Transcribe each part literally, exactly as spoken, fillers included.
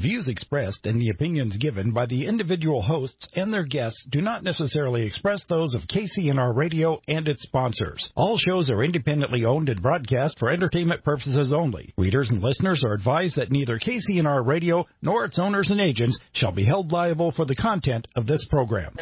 Views expressed and the opinions given by the individual hosts and their guests do not necessarily express those of K C N R Radio and its sponsors. All shows are independently owned and broadcast for entertainment purposes only. Readers and listeners are advised that neither K C N R Radio nor its owners and agents shall be held liable for the content of this program.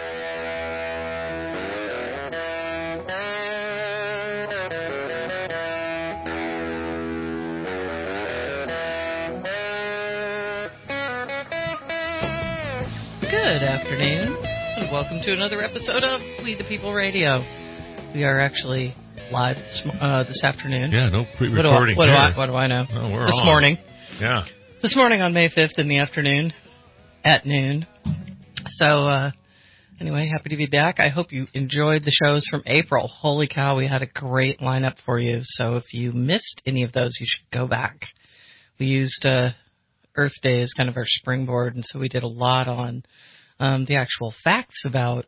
Good afternoon, and welcome to another episode of We the People Radio. We are actually live this, uh, this afternoon. Yeah, no pre-recording what do I, what here. do I, what do I know? Oh, we're this on. morning. Yeah. This morning on May fifth in the afternoon, at noon. So, uh, anyway, happy to be back. I hope you enjoyed the shows from April. Holy cow, we had a great lineup for you. So if you missed any of those, you should go back. We used uh, Earth Day as kind of our springboard, and so we did a lot on Um, the actual facts about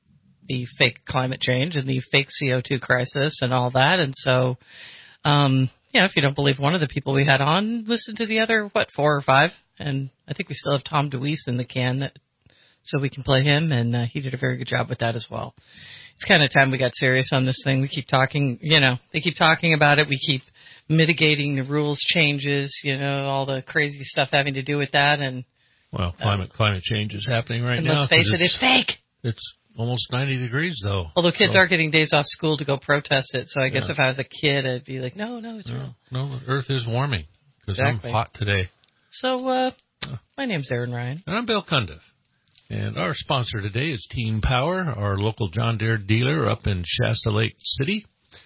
the fake climate change and the fake C O two crisis and all that. And so, um, yeah, if you don't believe one of the people we had on, listen to the other, what, four or five? And I think we still have Tom DeWeese in the can, so we can play him, and uh, he did a very good job with that as well. It's kind of time we got serious on this thing. We keep talking, you know, they keep talking about it. We keep mitigating the rules changes, you know, all the crazy stuff having to do with that, and Well, climate um, climate change is happening right and now. Let's face it, it's, it's fake. It's almost ninety degrees, though. Although kids so. are getting days off school to go protest it, so I guess yeah. if I was a kid, I'd be like, no, no, it's no, real. No, the Earth is warming because exactly. I'm hot today. So, uh, my name's Aaron Ryan. And I'm Bill Cundiff. And our sponsor today is Team Power, our local John Deere dealer up in Shasta Lake City.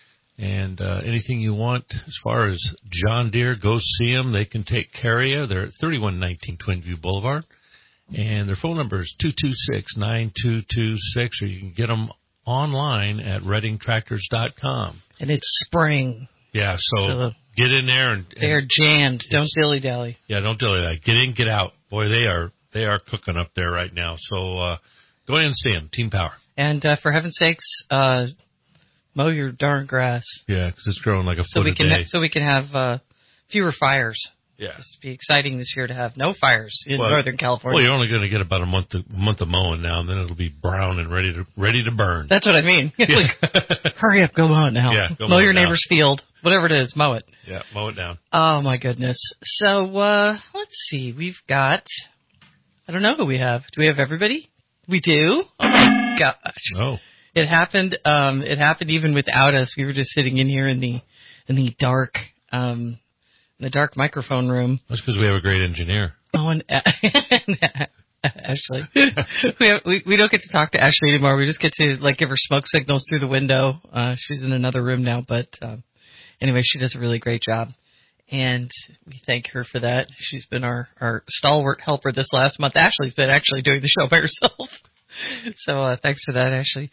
And uh, anything you want as far as John Deere, go see them. They can take care of you. They're at thirty-one nineteen Twin View Boulevard. And their phone number is two two six, nine two two six, or you can get them online at redding tractors dot com. And it's spring. Yeah, so, so get in there. and, and They're jammed. Don't dilly-dally. Yeah, don't dilly-dally. Get in, get out. Boy, they are they are cooking up there right now. So uh, go in and see them, Team Power. And uh, for heaven's sakes, uh, mow your darn grass. Yeah, because it's growing like a so foot we a can day. Ha- so we can have uh, fewer fires. Yeah. It's be exciting this year to have no fires in well, Northern California. Well, you're only going to get about a month of, month of mowing now, and then it'll be brown and ready to ready to burn. That's what I mean. Yeah. Like, hurry up, go mow it now. Yeah, go mow mow your it now. neighbor's field, whatever it is, mow it. Yeah, mow it down. Oh my goodness. So uh, let's see. We've got. I don't know who we have. Do we have everybody? We do. Oh my gosh. Oh. It happened. Um, it happened even without us. We were just sitting in here in the in the dark. Um, in the dark microphone room. That's because we have a great engineer. Oh, and, and Ashley. we, have, we we don't get to talk to Ashley anymore. We just get to like give her smoke signals through the window. Uh, she's in another room now, but um, anyway, she does a really great job, and we thank her for that. She's been our, our stalwart helper this last month. Ashley's been actually doing the show by herself, so uh, thanks for that, Ashley.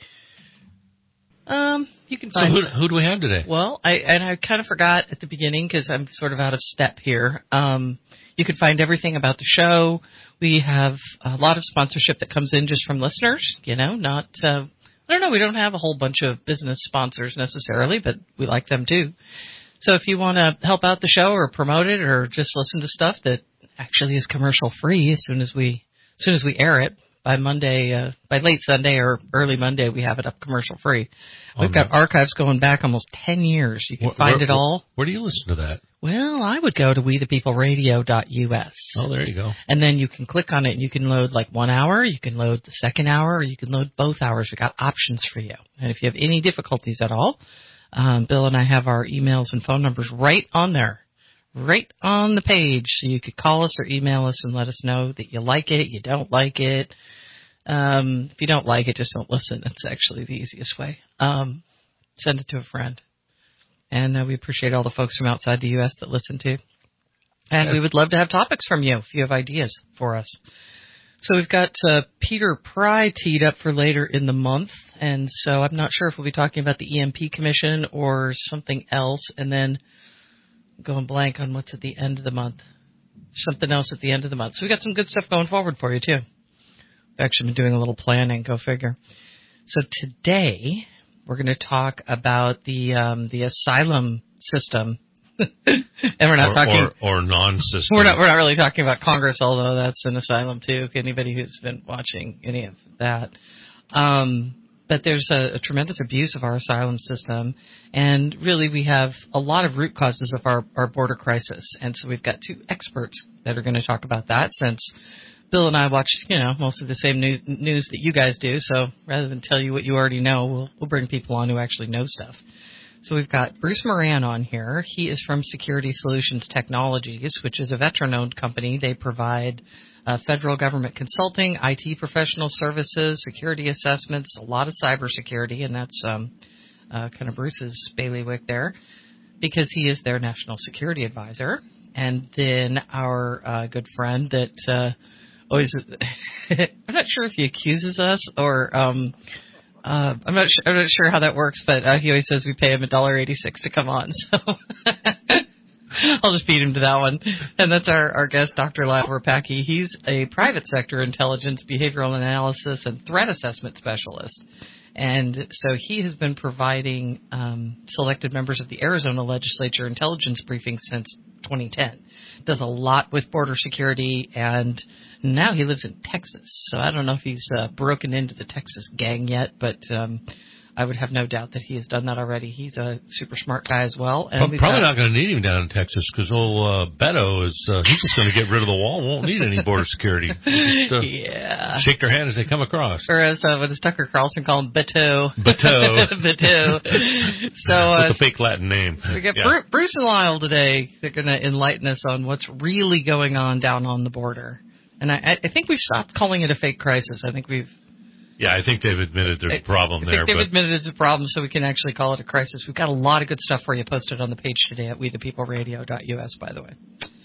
Um, you can find. So who, who do we have today? Well, I and I kind of forgot at the beginning because I'm sort of out of step here. Um, you can find everything about the show. We have a lot of sponsorship that comes in just from listeners. You know, not uh, I don't know. We don't have a whole bunch of business sponsors necessarily, but we like them too. So if you want to help out the show or promote it or just listen to stuff that actually is commercial free, as soon as we as soon as we air it. By Monday, uh, by late Sunday or early Monday, we have it up commercial free. We've oh, got no. archives going back almost ten years. You can where, find where, it all. Where do you listen to that? Well, I would go to we the people radio dot U S. Oh, there you go. And then you can click on it and you can load like one hour, you can load the second hour, or you can load both hours. We've got options for you. And if you have any difficulties at all, um, Bill and I have our emails and phone numbers right on there. Right on the page. So you could call us or email us and let us know that you like it, you don't like it. Um, if you don't like it, just don't listen. That's actually the easiest way. Um, send it to a friend. And uh, we appreciate all the folks from outside the U S that listen to. And yeah. we would love to have topics from you if you have ideas for us. So we've got uh, Peter Pry teed up for later in the month. And so I'm not sure if we'll be talking about the E M P Commission or something else. And then going blank on what's at the end of the month. Something else at the end of the month. So we got some good stuff going forward for you, too. We've actually been doing a little planning. Go figure. So today we're going to talk about the um, the asylum system And we're not or, talking or, or non-system. We're not we're not really talking about Congress, although that's an asylum too. Anybody who's been watching any of that. Um, but there's a, a tremendous abuse of our asylum system, and really we have a lot of root causes of our, our border crisis. And so we've got two experts that are going to talk about that, since Bill and I watch, you know, most of the same news, news that you guys do. So rather than tell you what you already know, we'll, we'll bring people on who actually know stuff. So we've got Bruce Moran on here. He is from Security Solutions Technologies, which is a veteran-owned company. They provide uh, federal government consulting, I T professional services, security assessments, a lot of cybersecurity, and that's um, uh, kind of Bruce's bailiwick there, because he is their national security advisor. And then our uh, good friend that uh, always, I'm not sure if he accuses us or... Um, Uh, I'm not sure, I'm not sure how that works, but uh, he always says we pay him one dollar eighty-six to come on, so I'll just beat him to that one. And that's our, our guest, Doctor Lyle Verpacke. He's a private sector intelligence, behavioral analysis, and threat assessment specialist. And so he has been providing um, selected members of the Arizona legislature intelligence briefings since twenty ten. Does a lot with border security, and now he lives in Texas. So I don't know if he's uh, broken into the Texas gang yet, but um, I would have no doubt that he has done that already. He's a super smart guy as well. And well, probably got, not going to need him down in Texas, because old uh, Beto is uh, he's just going to get rid of the wall. Won't need any border security. Just, uh, yeah. Shake their hand as they come across. Or as uh, what does Tucker Carlson call him? Beto. Beto. Beto. So uh, with a fake Latin name. So we got yeah. Bruce, Bruce and Lyle today. They're going to enlighten us on what's really going on down on the border. And I, I think we've stopped calling it a fake crisis. I think we've... Yeah, I think they've admitted there's a problem I there. think they've but admitted it's a problem, so we can actually call it a crisis. We've got a lot of good stuff for you posted on the page today at we the people radio dot U S, by the way.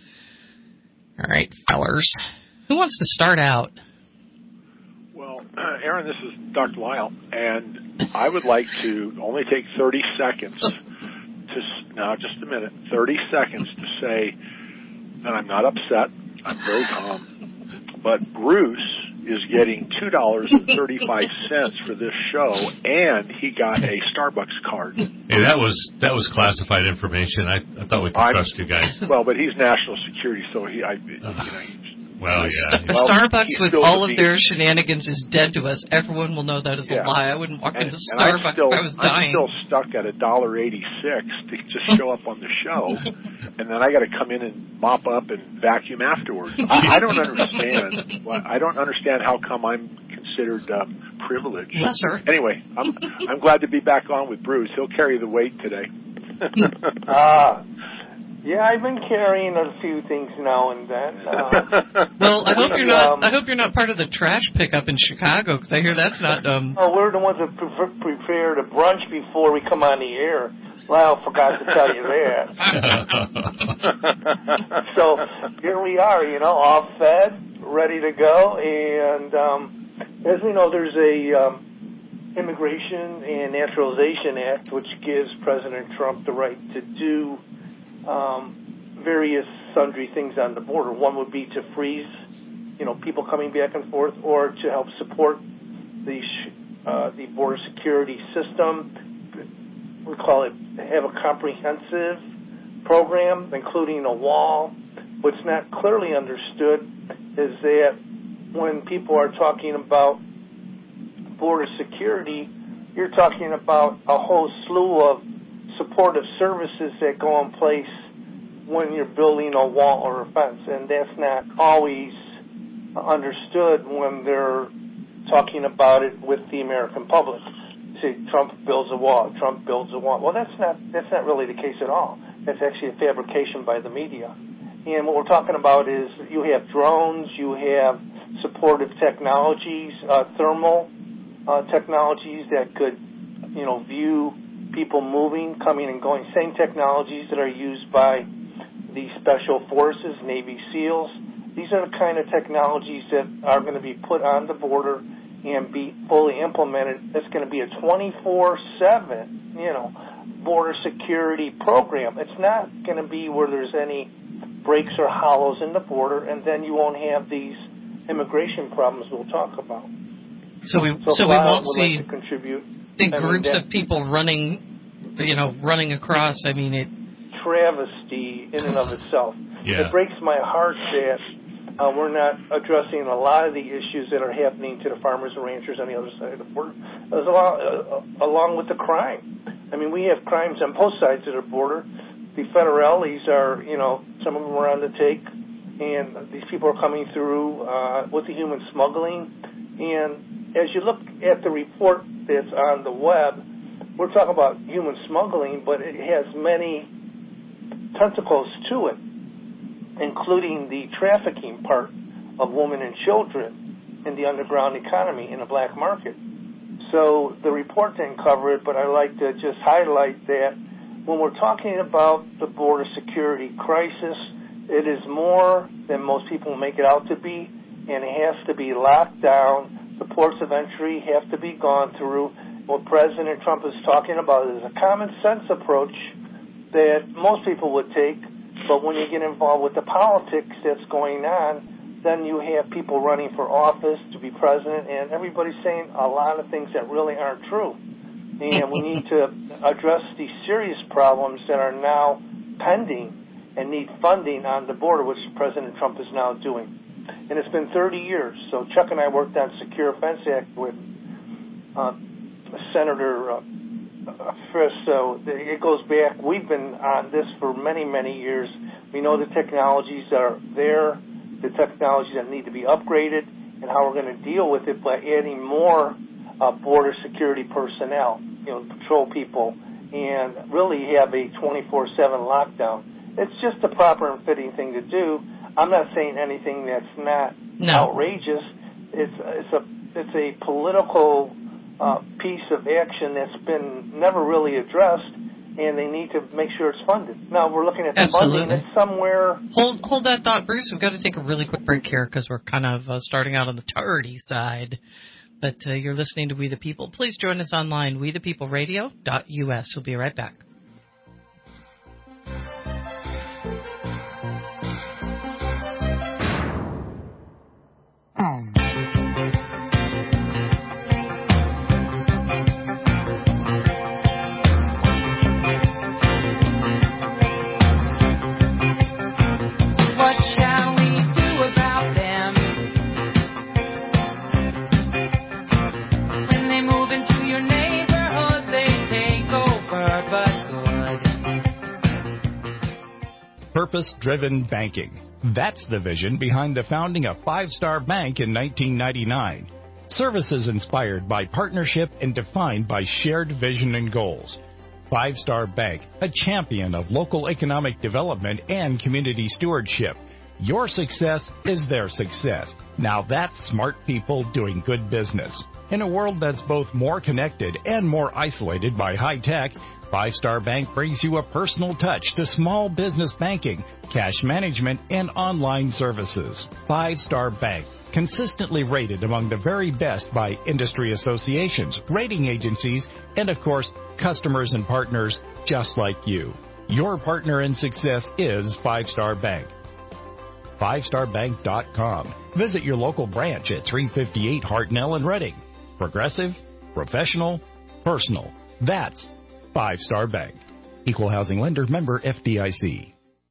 All right, fellers. Who wants to start out? Well, Aaron, this is Doctor Lyle, and I would like to only take thirty seconds to, now just a minute, thirty seconds to say that I'm not upset. I'm very calm. But Bruce is getting two dollars and thirty-five cents for this show, and he got a Starbucks card. Hey, that was that was classified information. I, I thought we could I'm, trust you guys. Well, but he's national security, so he, I, you know, he's, well, yeah. Well, Starbucks with all of the their shenanigans is dead to us. Everyone will know that is yeah. a lie. I wouldn't walk and, into and Starbucks still, if I was dying. I'm still stuck at a dollar eighty-six to just show up on the show, and then I got to come in and mop up and vacuum afterwards. I, I don't understand. Well, I don't understand how come I'm considered um, privileged. Yes, sir. Anyway, I'm I'm glad to be back on with Bruce. He'll carry the weight today. Ah. uh, Yeah, I've been carrying a few things now and then. Uh, well, I hope you're not. Um, I hope you're not part of the trash pickup in Chicago, because I hear that's not. Um... Oh, we're the ones that pre- prepare the brunch before we come on the air. Lyle forgot to tell you that. So here we are, you know, all fed, ready to go, and um, as we know, there's a um, Immigration and Naturalization Act which gives President Trump the right to do Um, various sundry things on the border. One would be to freeze, you know, people coming back and forth, or to help support the uh, the border security system. We call it have a comprehensive program, including a wall. What's not clearly understood is that when people are talking about border security, you're talking about a whole slew of supportive services that go in place when you're building a wall or a fence, and that's not always understood when they're talking about it with the American public. Say Trump builds a wall, Trump builds a wall. Well, that's not that's not really the case at all. That's actually a fabrication by the media. And what we're talking about is you have drones, you have supportive technologies, uh, thermal uh, technologies that could, you know, view people moving, coming and going, same technologies that are used by the Special Forces, Navy SEALs. These are the kind of technologies that are going to be put on the border and be fully implemented. It's going to be a twenty-four seven, you know, border security program. It's not going to be where there's any breaks or hollows in the border, and then you won't have these immigration problems we'll talk about. So we so, so we won't would see like to contribute. big I mean, groups that, of people running, you know, running across. I mean, it. travesty in and of itself. Yeah. It breaks my heart that uh, we're not addressing a lot of the issues that are happening to the farmers and ranchers on the other side of the border, as along, uh, along with the crime. I mean, we have crimes on both sides of the border. The federales are, you know, some of them are on the take, and these people are coming through uh, with the human smuggling. And as you look at the report that's on the web, we're talking about human smuggling, but it has many tentacles to it, including the trafficking part of women and children in the underground economy in the black market. So the report didn't cover it, but I like to just highlight that when we're talking about the border security crisis, it is more than most people make it out to be, and it has to be locked down. The ports of entry have to be gone through. What President Trump is talking about is a common sense approach that most people would take, but when you get involved with the politics that's going on, then you have people running for office to be president, and everybody's saying a lot of things that really aren't true. And we need to address these serious problems that are now pending and need funding on the border, which President Trump is now doing. And it's been thirty years. So Chuck and I worked on Secure Fence Act with uh, Senator uh, Frist. So it goes back. We've been on this for many, many years. We know the technologies are there, the technologies that need to be upgraded, and how we're going to deal with it by adding more uh, border security personnel, you know, patrol people, and really have a twenty-four seven lockdown. It's just a proper and fitting thing to do. I'm not saying anything that's not no. outrageous. It's it's a it's a political uh, piece of action that's been never really addressed, and they need to make sure it's funded. Now we're looking at the Absolutely. funding. It's somewhere. Hold hold that thought, Bruce. We've got to take a really quick break here because we're kind of uh, starting out on the tardy side. But uh, you're listening to We the People. Please join us online, we the people radio dot U S. We'll be right back. Purpose-driven banking. That's the vision behind the founding of Five Star Bank in nineteen ninety-nine. Services inspired by partnership and defined by shared vision and goals. Five Star Bank, a champion of local economic development and community stewardship. Your success is their success. Now that's smart people doing good business. In a world that's both more connected and more isolated by high tech, Five Star Bank brings you a personal touch to small business banking, cash management, and online services. Five Star Bank, consistently rated among the very best by industry associations, rating agencies, and of course, customers and partners just like you. Your partner in success is Five Star Bank. five star bank dot com. Visit your local branch at three fifty-eight Hartnell in Reading. Progressive, professional, personal. That's Five Star Bank. Equal housing lender, member F D I C.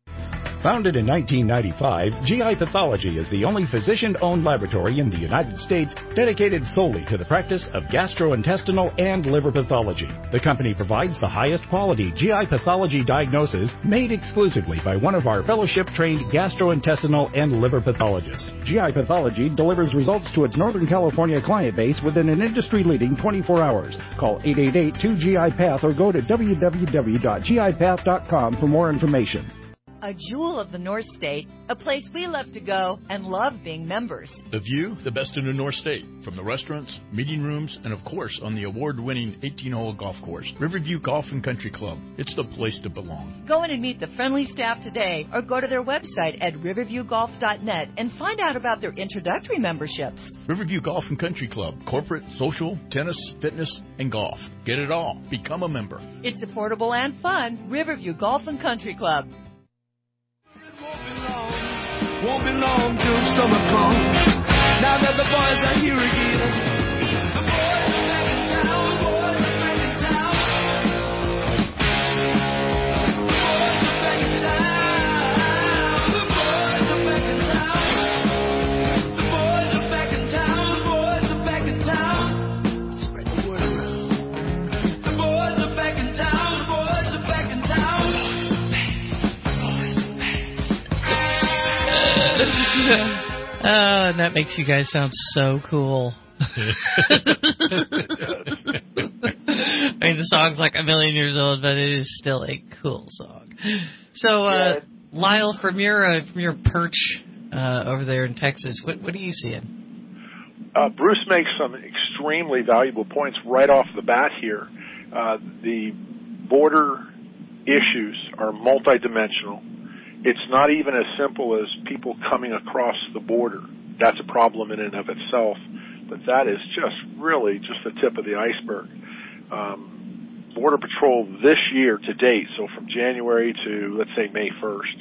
Founded in nineteen ninety-five, G I Pathology is the only physician-owned laboratory in the United States dedicated solely to the practice of gastrointestinal and liver pathology. The company provides the highest quality G I pathology diagnosis made exclusively by one of our fellowship-trained gastrointestinal and liver pathologists. G I Pathology delivers results to its Northern California client base within an industry-leading twenty-four hours. Call eight eight eight, two G I Path or go to w w w dot g i path dot com for more information. A jewel of the North State, a place we love to go and love being members. The view, the best in the North State, from the restaurants, meeting rooms, and of course on the award-winning eighteen-hole golf course. Riverview Golf and Country Club. It's the place to belong. Go in and meet the friendly staff today or go to their website at riverview golf dot net and find out about their introductory memberships. Riverview Golf and Country Club. Corporate, social, tennis, fitness, and golf. Get it all. Become a member. It's affordable and fun. Riverview Golf and Country Club. Won't be long till summer comes. Now that the boys are here again. The boys are back in town. The boys are back in town. The boys are back Oh, and that makes you guys sound so cool. I mean, the song's like a million years old, but it is still a cool song. So, uh, yeah. Lyle, from your uh, from your perch uh, over there in Texas, what what are you seeing? Uh, Bruce makes some extremely valuable points right off the bat here. Uh, the border issues are multidimensional. It's not even as simple as people coming across the border. That's a problem in and of itself. But that is just really just the tip of the iceberg. Um, Border Patrol this year to date, so from January to, let's say, May first,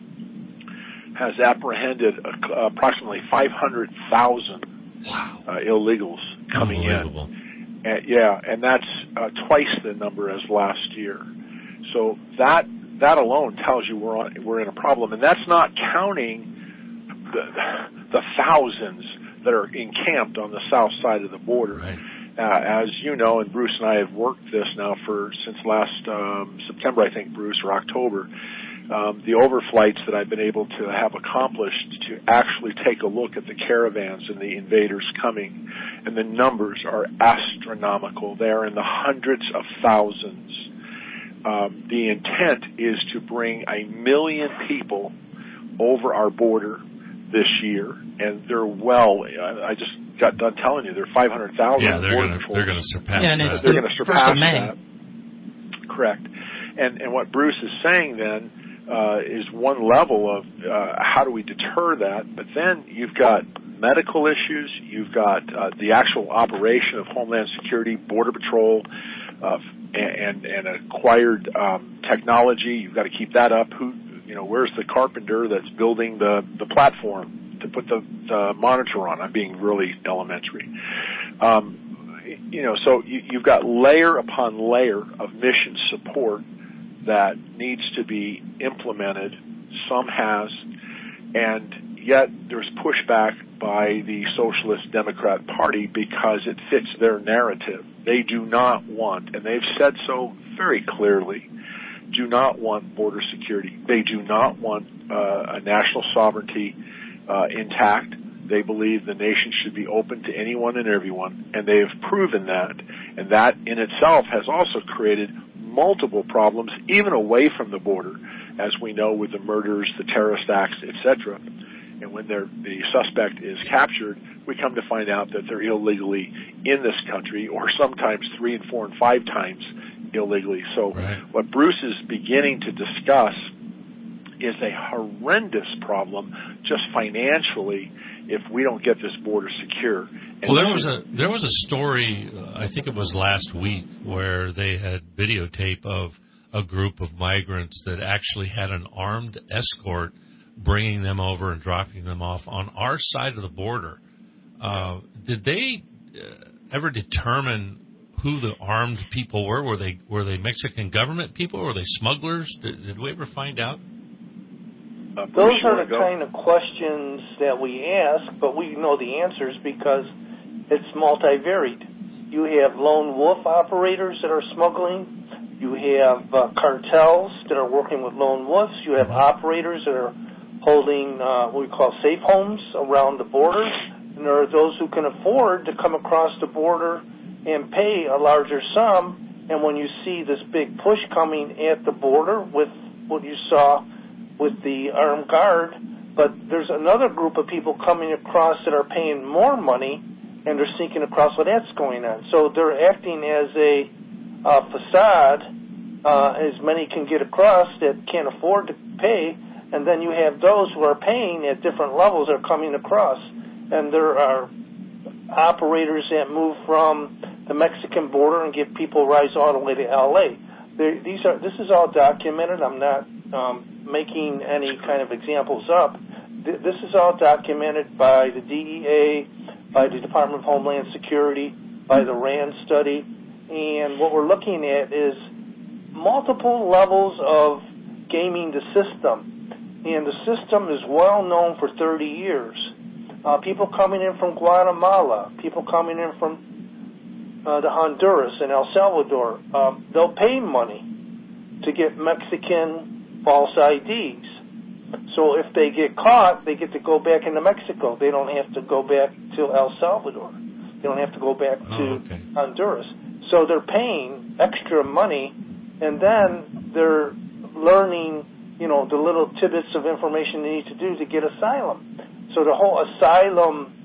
has apprehended uh, approximately five hundred thousand wow. uh, illegals coming in. And, yeah, and that's uh, twice the number as last year. So that that alone tells you we're on, we're in a problem, and that's not counting the the thousands that are encamped on the south side of the border. Right. Uh, as you know, and Bruce and I have worked this now for since last um, September, I think, Bruce, or October, um, the overflights that I've been able to have accomplished to actually take a look at the caravans and the invaders coming, and the numbers are astronomical. They are in the hundreds of thousands. Um, the intent is to bring a million people over our border this year, and they're well. I, I just got done telling you they're five hundred thousand. Yeah, they're going to they're going to surpass. Yeah, and that. it's they're going to surpass that. Correct. And and what Bruce is saying then uh, is one level of uh, how do we deter that, but then you've got medical issues, you've got uh, the actual operation of Homeland Security, Border Patrol, uh, and and acquired um, technology. You've got to keep that up. Who You know, where's the carpenter that's building the, the platform to put the, the monitor on? I'm being really elementary. Um, you know, so you, you've got layer upon layer of mission support that needs to be implemented. Some has, and yet there's pushback by the Socialist Democrat Party because it fits their narrative. They do not want, and they've said so very clearly, do not want border security. They do not want uh, a national sovereignty uh, intact. They believe the nation should be open to anyone and everyone, and they have proven that. And that in itself has also created multiple problems, even away from the border, as we know with the murders, the terrorist acts, et cetera. And when they're, the suspect is captured, we come to find out that they're illegally in this country, or sometimes three and four and five times illegally. So right. What Bruce is beginning to discuss is a horrendous problem just financially if we don't get this border secure. And well, there was a there was a story, uh, I think it was last week, where they had videotape of a group of migrants that actually had an armed escort bringing them over and dropping them off on our side of the border. Uh, did they uh, ever determine who the armed people were? Were they were they Mexican government people? Were they smugglers? Did, did we ever find out? Uh, Those are the kind of questions that we ask, but we know the answers because it's multivariate. You have lone wolf operators that are smuggling. You have uh, cartels that are working with lone wolves. You have operators that are holding uh, what we call safe homes around the border. And there are those who can afford to come across the border and pay a larger sum. And when you see this big push coming at the border with what you saw with the armed guard, but there's another group of people coming across that are paying more money, and they're sneaking across. So that's going on. So they're acting as a uh, facade, uh, as many can get across that can't afford to pay, and then you have those who are paying at different levels are coming across. And there are operators that move from the Mexican border and get people rides all the way to L A. They're, these are this is all documented. I'm not um, making any kind of examples up. This is all documented by the D E A, by the Department of Homeland Security, by the RAND study, and what we're looking at is multiple levels of gaming the system, and the system is well known for thirty years. Uh, people coming in from Guatemala, people coming in from uh, the Honduras and El Salvador, um, they'll pay money to get Mexican false I Ds. So if they get caught, they get to go back into Mexico. They don't have to go back to El Salvador. They don't have to go back to oh, okay. Honduras. So they're paying extra money, and then they're learning, you know, the little tidbits of information they need to do to get asylum. So the whole asylum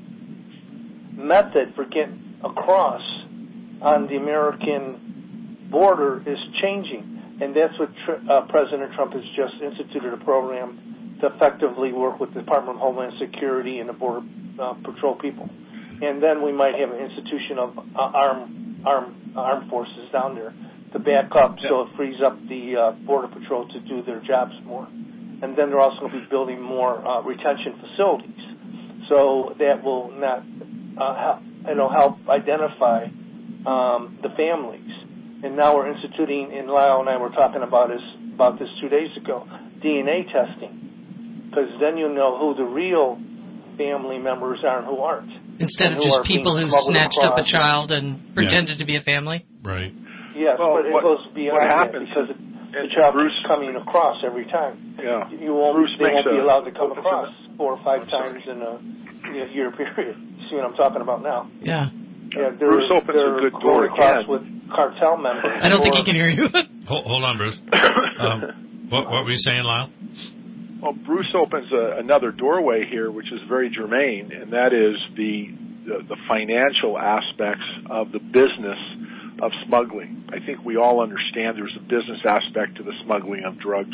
method for getting across on the American border is changing. And that's what uh, President Trump has just instituted a program to effectively work with the Department of Homeland Security and the Border uh, Patrol people. And then we might have an institution of uh, armed arm, armed forces down there to back up, yeah. So it frees up the uh, Border Patrol to do their jobs more. And then they're also going to be building more uh, retention facilities. So that will not, uh, help, it'll help identify um, the families. And now we're instituting, and Lyle and I were talking about this, about this two days ago, D N A testing. Because then you know who the real family members are and who aren't. Instead of just people who snatched up a child and pretended yeah. to be a family? Right. Yes, well, but it what, goes beyond that because it, the child Bruce, is coming across every time. Yeah. You won't, Bruce they won't a, be allowed to come across four or five I'm times sorry. in a year period. You see what I'm talking about now? Yeah. Yeah, they're, Bruce opens they're a good door across again. with cartel members. I don't think he can hear you. hold, hold on, Bruce. Um, what, what were you saying, Lyle? Well, Bruce opens a, another doorway here, which is very germane, and that is the, the the financial aspects of the business of smuggling. I think we all understand there's a business aspect to the smuggling of drugs.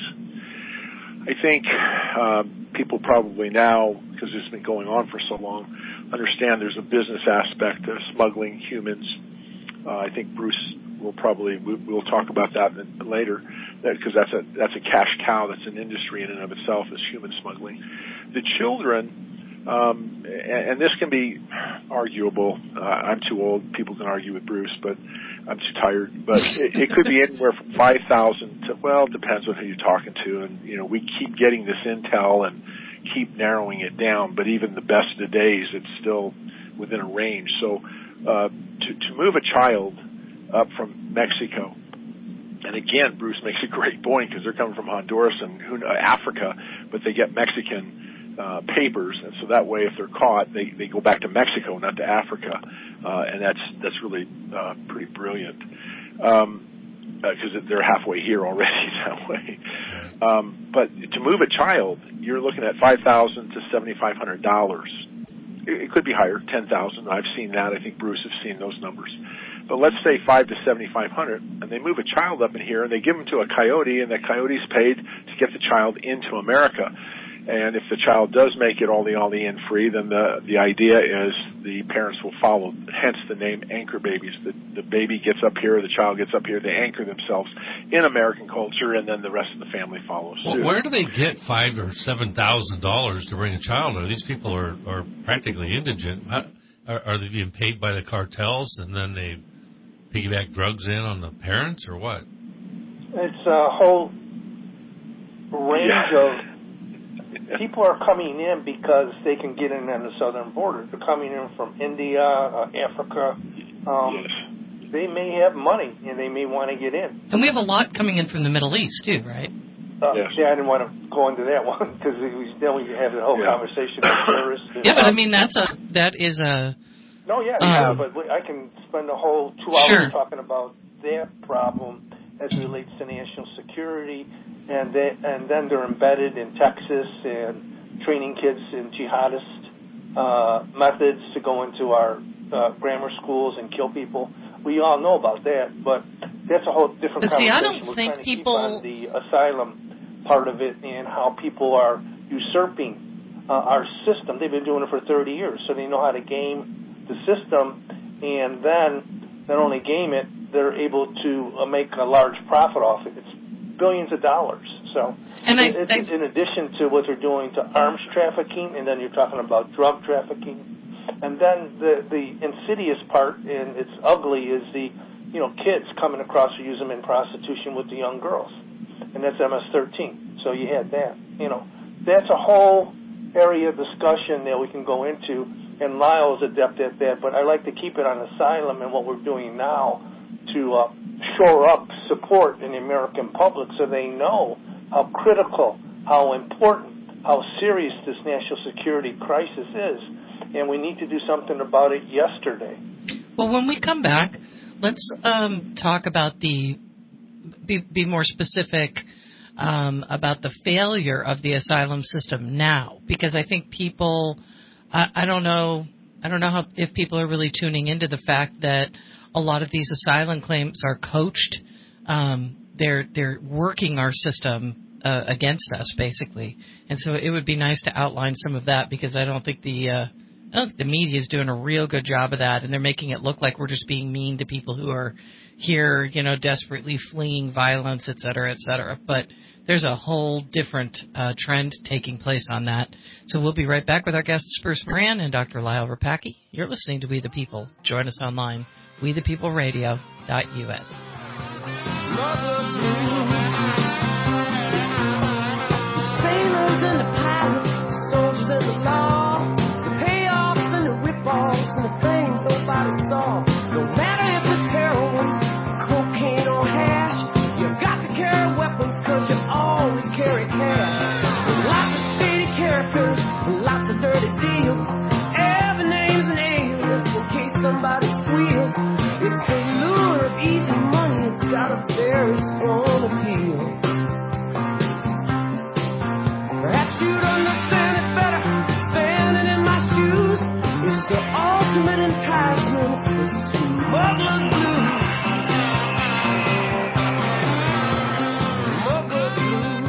I think um, people probably now, because it's been going on for so long, understand there's a business aspect to smuggling humans. Uh, I think Bruce will probably we, we'll talk about that later, because that's a that's a cash cow. That's an industry in and of itself, is human smuggling. The children, um, and, and this can be arguable. Uh, I'm too old. People can argue with Bruce, but I'm too tired. But it, it could be anywhere from five thousand to, well, it depends on who you're talking to. And you know, we keep getting this intel and keep narrowing it down. But even the best of days, it's still within a range. So uh, to to move a child up from Mexico. And again, Bruce makes a great point, because they're coming from Honduras and who know, Africa, but they get Mexican uh, papers, and so that way, if they're caught, they, they go back to Mexico, not to Africa, uh, and that's that's really uh, pretty brilliant, um, because they're halfway here already that way. Um, but to move a child, you're looking at five thousand to seventy five hundred dollars. It, it could be higher, ten thousand. I've seen that. I think Bruce has seen those numbers. But let's say five to seventy five hundred, and they move a child up in here, and they give them to a coyote, and the coyote's paid to get the child into America. And if the child does make it all the all the in free, then the the idea is the parents will follow. Hence the name anchor babies. The the baby gets up here, the child gets up here, they anchor themselves in American culture, and then the rest of the family follows suit. Well, where do they get five or seven thousand dollars to bring a child? Or these people are are practically indigent. How, are, are they being paid by the cartels, and then they piggyback drugs in on the parents, or what? It's a whole range yeah. of people are coming in because they can get in on the southern border. They're coming in from India, uh, Africa. Um, yes. They may have money, and they may want to get in. And we have a lot coming in from the Middle East, too, right? Uh, yes. Yeah, I didn't want to go into that one, because then we have the whole yeah. conversation with terrorists. Yeah, but I mean, that's a, that is a... No, yeah, um, yeah, but I can spend a whole two hours sure. talking about that problem as it relates to national security, and they, and then they're embedded in Texas and training kids in jihadist uh, methods to go into our uh, grammar schools and kill people. We all know about that, but that's a whole different but see, conversation. I don't We're think trying to people... keep on the asylum part of it and how people are usurping uh, our system. They've been doing it for thirty years, so they know how to game the system, and then not only game it, they're able to uh, make a large profit off it. It's billions of dollars. So and I, it's I, in addition to what they're doing to arms trafficking, and then you're talking about drug trafficking, and then the the insidious part, and it's ugly, is the you know kids coming across who use them in prostitution with the young girls, and that's M S thirteen. So you had that. You know, that's a whole area of discussion that we can go into. And Lyle's adept at that, but I like to keep it on asylum and what we're doing now to uh, shore up support in the American public so they know how critical, how important how serious this national security crisis is, and we need to do something about it yesterday. Well, when we come back, let's um, talk about the, be, be more specific um, about the failure of the asylum system now, because I think people, I, I don't know, I don't know how, if people are really tuning into the fact that a lot of these asylum claims are coached. Um, they're they're working our system uh, against us, basically. And so it would be nice to outline some of that, because I don't think the uh, I don't think the media is doing a real good job of that, and they're making it look like we're just being mean to people who are here, you know, desperately fleeing violence, et cetera, et cetera. But there's a whole different uh, trend taking place on that. So we'll be right back with our guests, Bruce Moran and Doctor Lyle Rapacki. You're listening to We the People. Join us online, we the people radio dot U S. Sailors and the pilots, soldiers and the law, the payoffs and the rip-offs and the things nobody saw. No matter if it's heroin, cocaine or hash, you've got to carry weapons because you always carry cash. Lots of shady characters, lots of dirty deals, every name's an alias in case somebody squeals. It's the lure of easy money, it's got a very strong appeal. Perhaps you'd understand it better standing in my shoes. It's the ultimate enticement, it's the smuggler's blues. Smuggler's blues.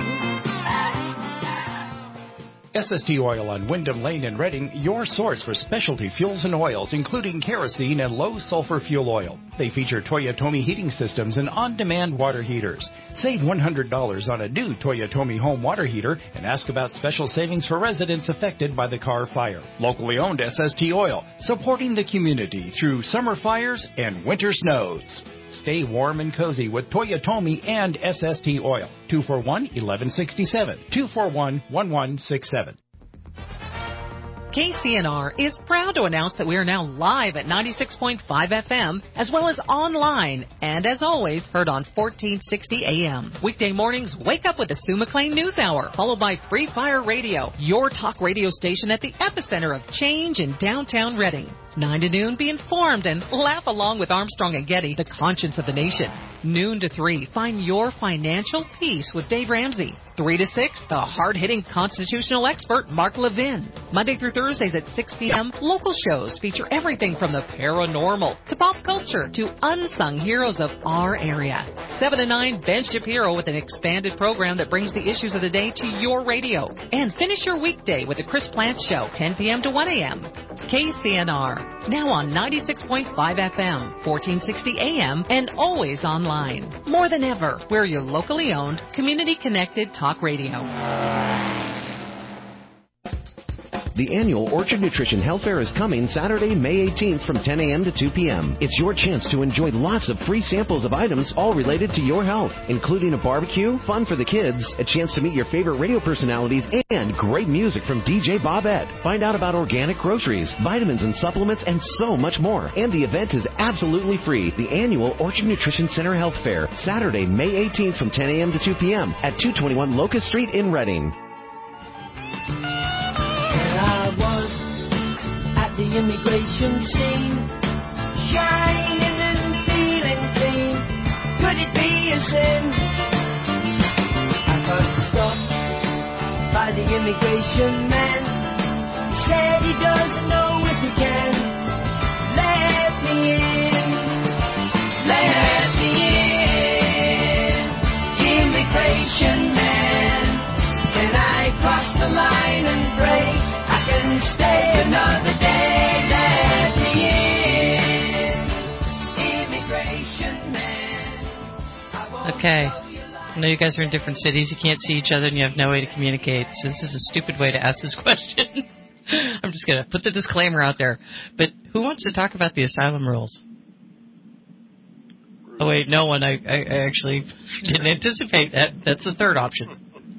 S S T Oil on Wyndham Lane in Reading, your source for specialty fuels and oils, including kerosene and low-sulfur fuel oil. They feature Toyotomi heating systems and on-demand water heaters. Save one hundred dollars on a new Toyotomi home water heater and ask about special savings for residents affected by the Carr fire. Locally owned S S T Oil, supporting the community through summer fires and winter snows. Stay warm and cozy with Toyotomi and S S T Oil. two four one, one one six seven. two four one, one one six seven. K C N R is proud to announce that we are now live at ninety-six point five F M, as well as online, and as always, heard on fourteen sixty A M. Weekday mornings, wake up with the Sue McLean News Hour, followed by Free Fire Radio, your talk radio station at the epicenter of change in downtown Reading. nine to noon, be informed and laugh along with Armstrong and Getty, the conscience of the nation. Noon to three, find your financial peace with Dave Ramsey. three to six, the hard-hitting constitutional expert, Mark Levin. Monday through Thursdays at six p.m., local shows feature everything from the paranormal to pop culture to unsung heroes of our area. seven to nine, Ben Shapiro with an expanded program that brings the issues of the day to your radio. And finish your weekday with the Chris Plant Show, ten p.m. to one a.m. K C N R, now on ninety-six point five F M, fourteen sixty A M, and always online. More than ever, we're your locally owned, community-connected talk radio. The annual Orchard Nutrition Health Fair is coming Saturday, May eighteenth from ten a.m. to two p.m. It's your chance to enjoy lots of free samples of items all related to your health, including a barbecue, fun for the kids, a chance to meet your favorite radio personalities, and great music from D J Bobette. Find out about organic groceries, vitamins and supplements, and so much more. And the event is absolutely free. The annual Orchard Nutrition Center Health Fair, Saturday, May eighteenth from ten a.m. to two p.m. at two twenty-one Locust Street in Reading. I was at the immigration scene, shining and feeling clean. Could it be a sin? I got stopped by the immigration man. He said he doesn't know if he can let me in. Let me in, immigration man. Can I cross the line and break? Can stay another day, let me in, immigration man. Okay. I know you guys are in different cities. You can't see each other and you have no way to communicate. So this is a stupid way to ask this question. I'm just going to put the disclaimer out there. But who wants to talk about the asylum rules? Oh, wait, no one. I, I actually didn't anticipate that. That's the third option.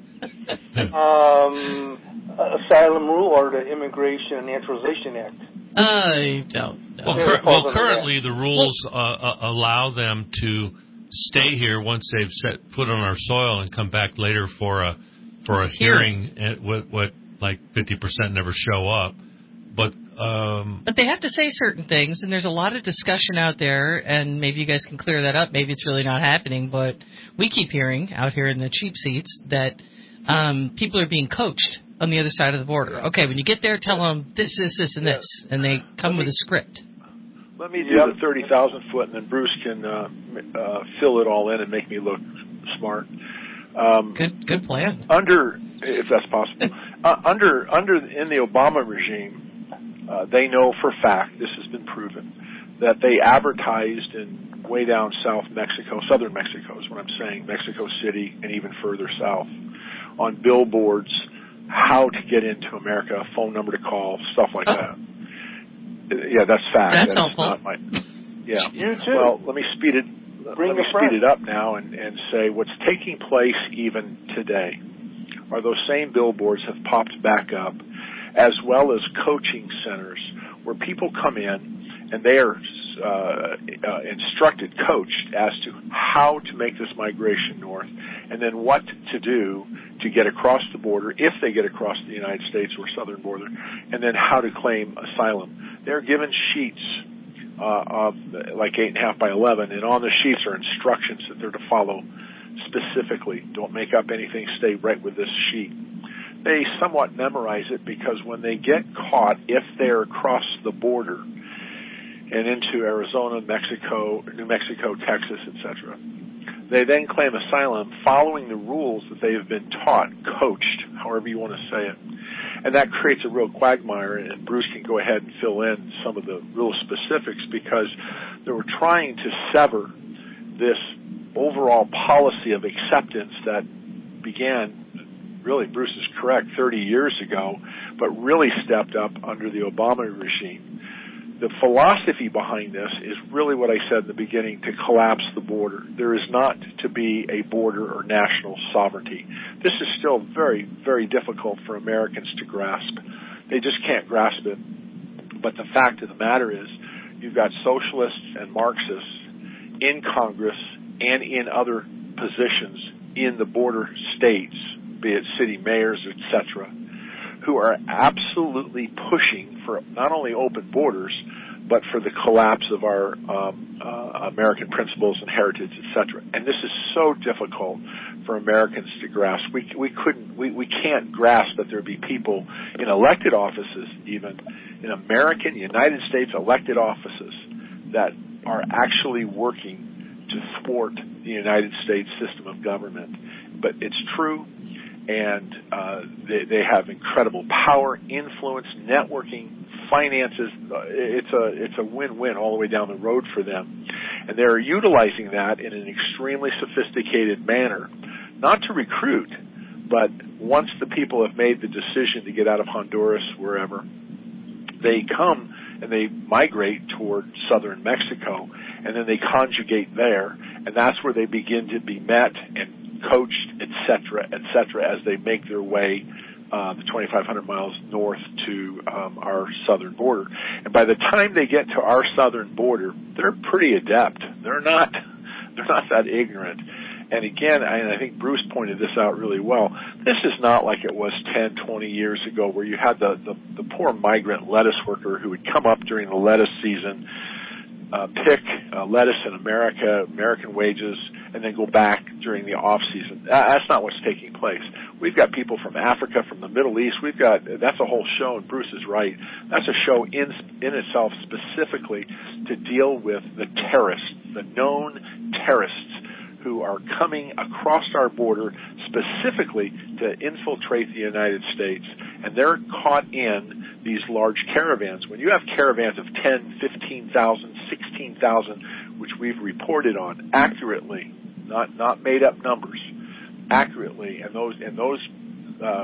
um... asylum rule or the Immigration and Naturalization Act? I don't know. Well, cur- well currently the rules uh, uh, allow them to stay here once they've set foot on our soil and come back later for a for a hearing, hearing what, what like fifty percent never show up. But um, but they have to say certain things, and there's a lot of discussion out there, and maybe you guys can clear that up. Maybe it's really not happening, but we keep hearing out here in the cheap seats that um, people are being coached on the other side of the border. Okay, when you get there, tell them this, this, this, and this, and they come me, with a script. Let me do yep. the thirty thousand foot, and then Bruce can uh, uh, fill it all in and make me look smart. Um, good, good plan. Under, if that's possible, uh, under, under in the Obama regime. Uh, they know for a fact, this has been proven, that they advertised in way down south Mexico, southern Mexico is what I'm saying, Mexico City and even further south, on billboards, how to get into America, a phone number to call, stuff like oh. that. Yeah, that's fact. That's that helpful. Not my, yeah. You too. Well, let me speed it, Bring let me friend. speed it up now and, and say what's taking place even today are those same billboards have popped back up, as well as coaching centers where people come in and they are uh, uh, instructed, coached as to how to make this migration north and then what to do to get across the border if they get across the United States or southern border, and then how to claim asylum. They're given sheets uh, of like eight and a half by eleven, and on the sheets are instructions that they're to follow specifically. Don't make up anything. Stay right with this sheet. They somewhat memorize it because when they get caught, if they're across the border and into Arizona, Mexico, New Mexico, Texas, et cetera, they then claim asylum following the rules that they have been taught, coached, however you want to say it. And that creates a real quagmire, and Bruce can go ahead and fill in some of the real specifics because they were trying to sever this overall policy of acceptance that began, really, Bruce is correct, thirty years ago, but really stepped up under the Obama regime. The philosophy behind this is really what I said in the beginning, to collapse the border. There is not to be a border or national sovereignty. This is still very, very difficult for Americans to grasp. They just can't grasp it. But the fact of the matter is, you've got socialists and Marxists in Congress and in other positions in the border states, be it city mayors, et cetera, who are absolutely pushing for not only open borders, but for the collapse of our um, uh, American principles and heritage, et cetera. And this is so difficult for Americans to grasp. We we couldn't, we, we can't grasp that there be people in elected offices, even in American United States elected offices, that are actually working to thwart the United States system of government. But it's true. And uh, they, they have incredible power, influence, networking, finances. It's a it's a win-win all the way down the road for them, and they're utilizing that in an extremely sophisticated manner, not to recruit, but once the people have made the decision to get out of Honduras, wherever, they come and they migrate toward southern Mexico, and then they conjugate there, and that's where they begin to be met and coached, et cetera, et cetera, as they make their way uh, the twenty-five hundred miles north to um, our southern border. And by the time they get to our southern border, they're pretty adept. They're not, they're not that ignorant. And again, I, I think Bruce pointed this out really well. This is not like it was ten, twenty years ago, where you had the, the, the poor migrant lettuce worker who would come up during the lettuce season, uh, pick uh, lettuce in America, American wages, and then go back during the off season. That's not what's taking place. We've got people from Africa, from the Middle East. We've got, that's a whole show, and Bruce is right. That's a show in in itself specifically to deal with the terrorists, the known terrorists who are coming across our border specifically to infiltrate the United States. And they're caught in these large caravans. When you have caravans of ten, fifteen thousand, sixteen thousand, which we've reported on accurately, not not made up numbers, accurately, and those and those uh,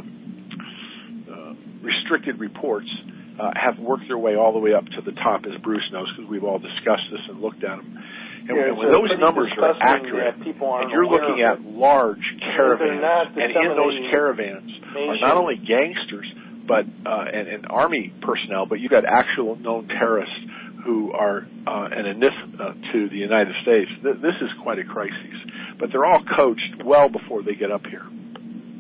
uh, restricted reports uh, have worked their way all the way up to the top, as Bruce knows, because we've all discussed this and looked at them. And yeah, when those numbers are accurate, and you're looking at large caravans, and in those caravans are not only gangsters, but uh, and, and army personnel, but you've got actual known terrorists who are uh, an anathema to the United States. This is quite a crisis. But they're all coached well before they get up here.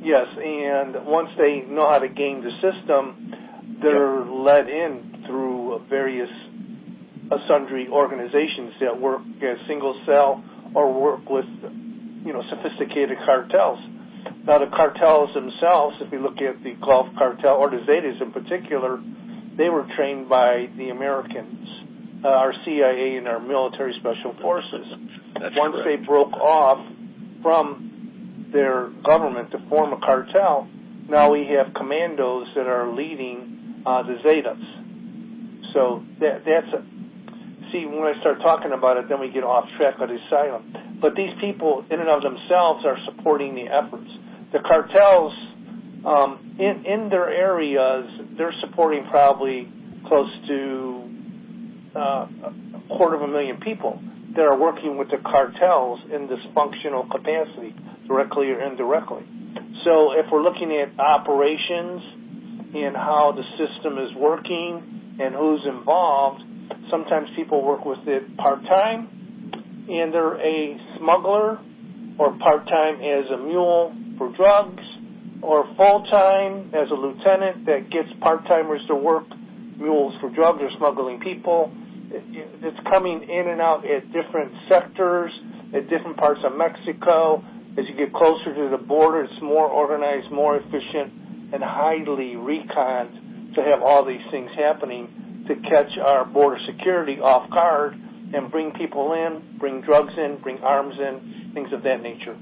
Yes, and once they know how to game the system, they're yep. led in through various uh, sundry organizations that work as single cell or work with, you know, sophisticated cartels. Now, the cartels themselves, if we look at the Gulf Cartel, or the Zetas in particular, they were trained by the Americans, uh, our C I A and our military special forces. That's Once correct. they broke off from their government to form a cartel, now we have commandos that are leading uh, the Zetas. So that, that's a, see, when I start talking about it, then we get off track of the asylum. But these people, in and of themselves, are supporting the efforts. The cartels, um, in, in their areas, they're supporting probably close to uh, a quarter of a million people that are working with the cartels in this functional capacity, directly or indirectly. So if we're looking at operations and how the system is working and who's involved, sometimes people work with it part-time, and they're a smuggler, or part-time as a mule for drugs, or full-time as a lieutenant that gets part-timers to work mules for drugs or smuggling people. It's coming in and out at different sectors, at different parts of Mexico. As you get closer to the border, it's more organized, more efficient, and highly reconned to have all these things happening to catch our border security off guard and bring people in, bring drugs in, bring arms in, things of that nature.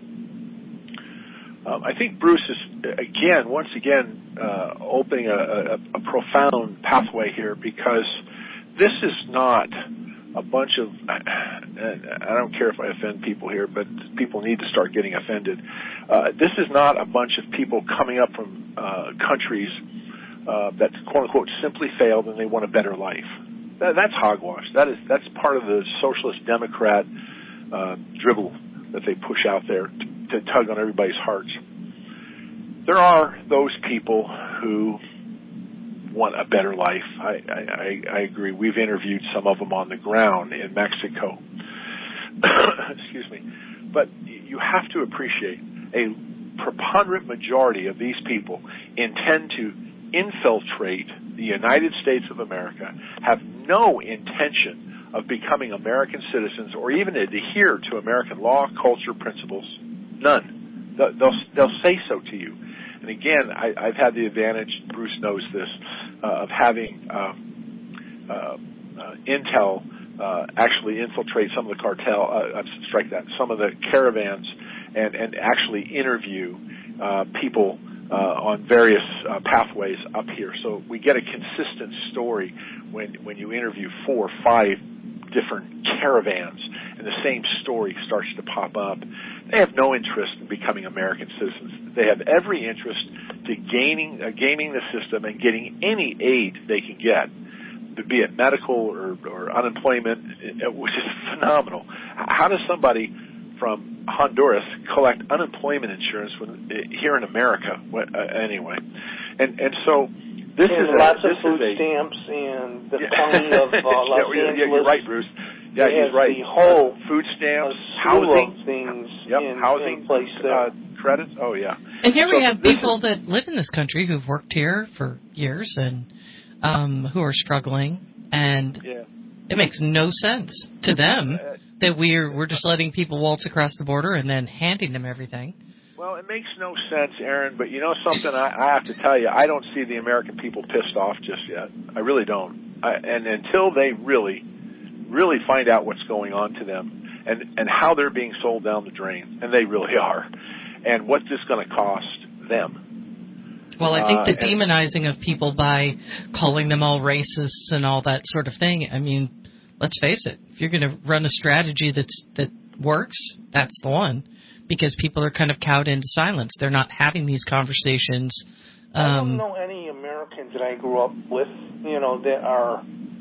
Um, I think Bruce is, again, once again, uh, opening a, a, a profound pathway here, because this is not a bunch of, I don't care if I offend people here, but people need to start getting offended. Uh, this is not a bunch of people coming up from uh, countries uh, that, quote-unquote, simply failed and they want a better life. That, that's hogwash. That is, that's part of the socialist Democrat uh, dribble that they push out there to, to tug on everybody's hearts. There are those people who want a better life. I, I, I agree. We've interviewed some of them on the ground in Mexico. Excuse me. But you have to appreciate a preponderant majority of these people intend to infiltrate the United States of America, have no intention of becoming American citizens or even adhere to American law, culture, principles. None. They'll, they'll say so to you. And again, I, I've had the advantage, Bruce knows this, uh, of having um, uh, uh, Intel uh, actually infiltrate some of the cartel, uh, strike that, some of the caravans, and, and actually interview uh, people uh, on various uh, pathways up here. So we get a consistent story when, when you interview four or five different caravans, and the same story starts to pop up. They have no interest in becoming American citizens. They have every interest to gaining, uh, gaming the system and getting any aid they can get, be it medical or, or unemployment, which is phenomenal. How does somebody from Honduras collect unemployment insurance when, here in America? What, uh, anyway, and and so this and is lots a, of this food is a, stamps and the yeah. county of uh, Los yeah, Angeles. Yeah, you're right, Bruce. Yeah, he's right. The whole uh, food stamps, housing housing, things yep, in, housing in place there. Uh, credits. Oh yeah. And here so we have people is, that live in this country who've worked here for years and um, who are struggling, and yeah. it makes no sense to them uh, that we're we're just letting people waltz across the border and then handing them everything. Well, it makes no sense, Aaron, but you know something, I, I have to tell you, I don't see the American people pissed off just yet. I really don't. I, and until they really, really find out what's going on to them and, and how they're being sold down the drain, and they really are, and what this is going to cost them. Well, I think the uh, demonizing of people by calling them all racists and all that sort of thing, I mean, let's face it, if you're going to run a strategy that's that works, that's the one. Because people are kind of cowed into silence. They're not having these conversations. Um, I don't know any Americans that I grew up with, you know, that are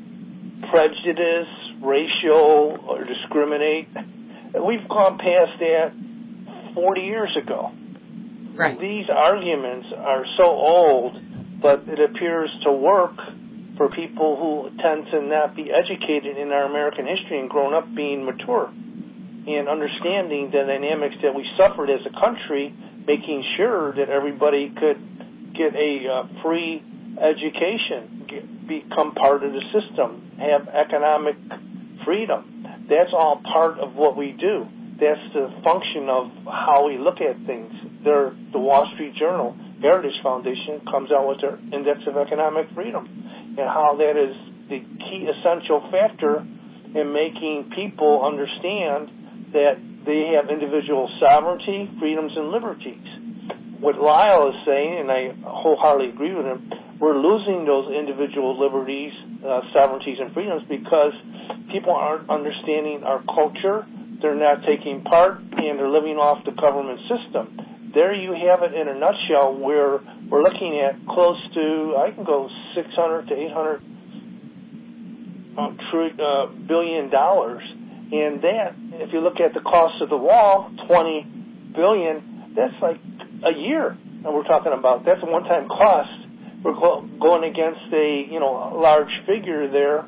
prejudiced, racial, or discriminate. We've gone past that forty years ago. Right. These arguments are so old, but it appears to work for people who tend to not be educated in our American history and grown up being mature and understanding the dynamics that we suffered as a country making sure that everybody could get a uh, free education, get, become part of the system, have economic freedom. That's all part of what we do. That's the function of how we look at things. They're, the Wall Street Journal, Heritage Foundation, comes out with their Index of Economic Freedom, and how that is the key essential factor in making people understand that they have individual sovereignty, freedoms, and liberties. What Lyle is saying, and I wholeheartedly agree with him, we're losing those individual liberties, uh, sovereignties, and freedoms because people aren't understanding our culture, they're not taking part, and they're living off the government system. There you have it in a nutshell, where we're looking at close to, I can go six hundred to eight hundred um, tr- uh, billion dollars. And that, if you look at the cost of the wall, twenty billion, that's like a year that we're talking about. That's a one-time cost. We're go- going against a, you know, a large figure there.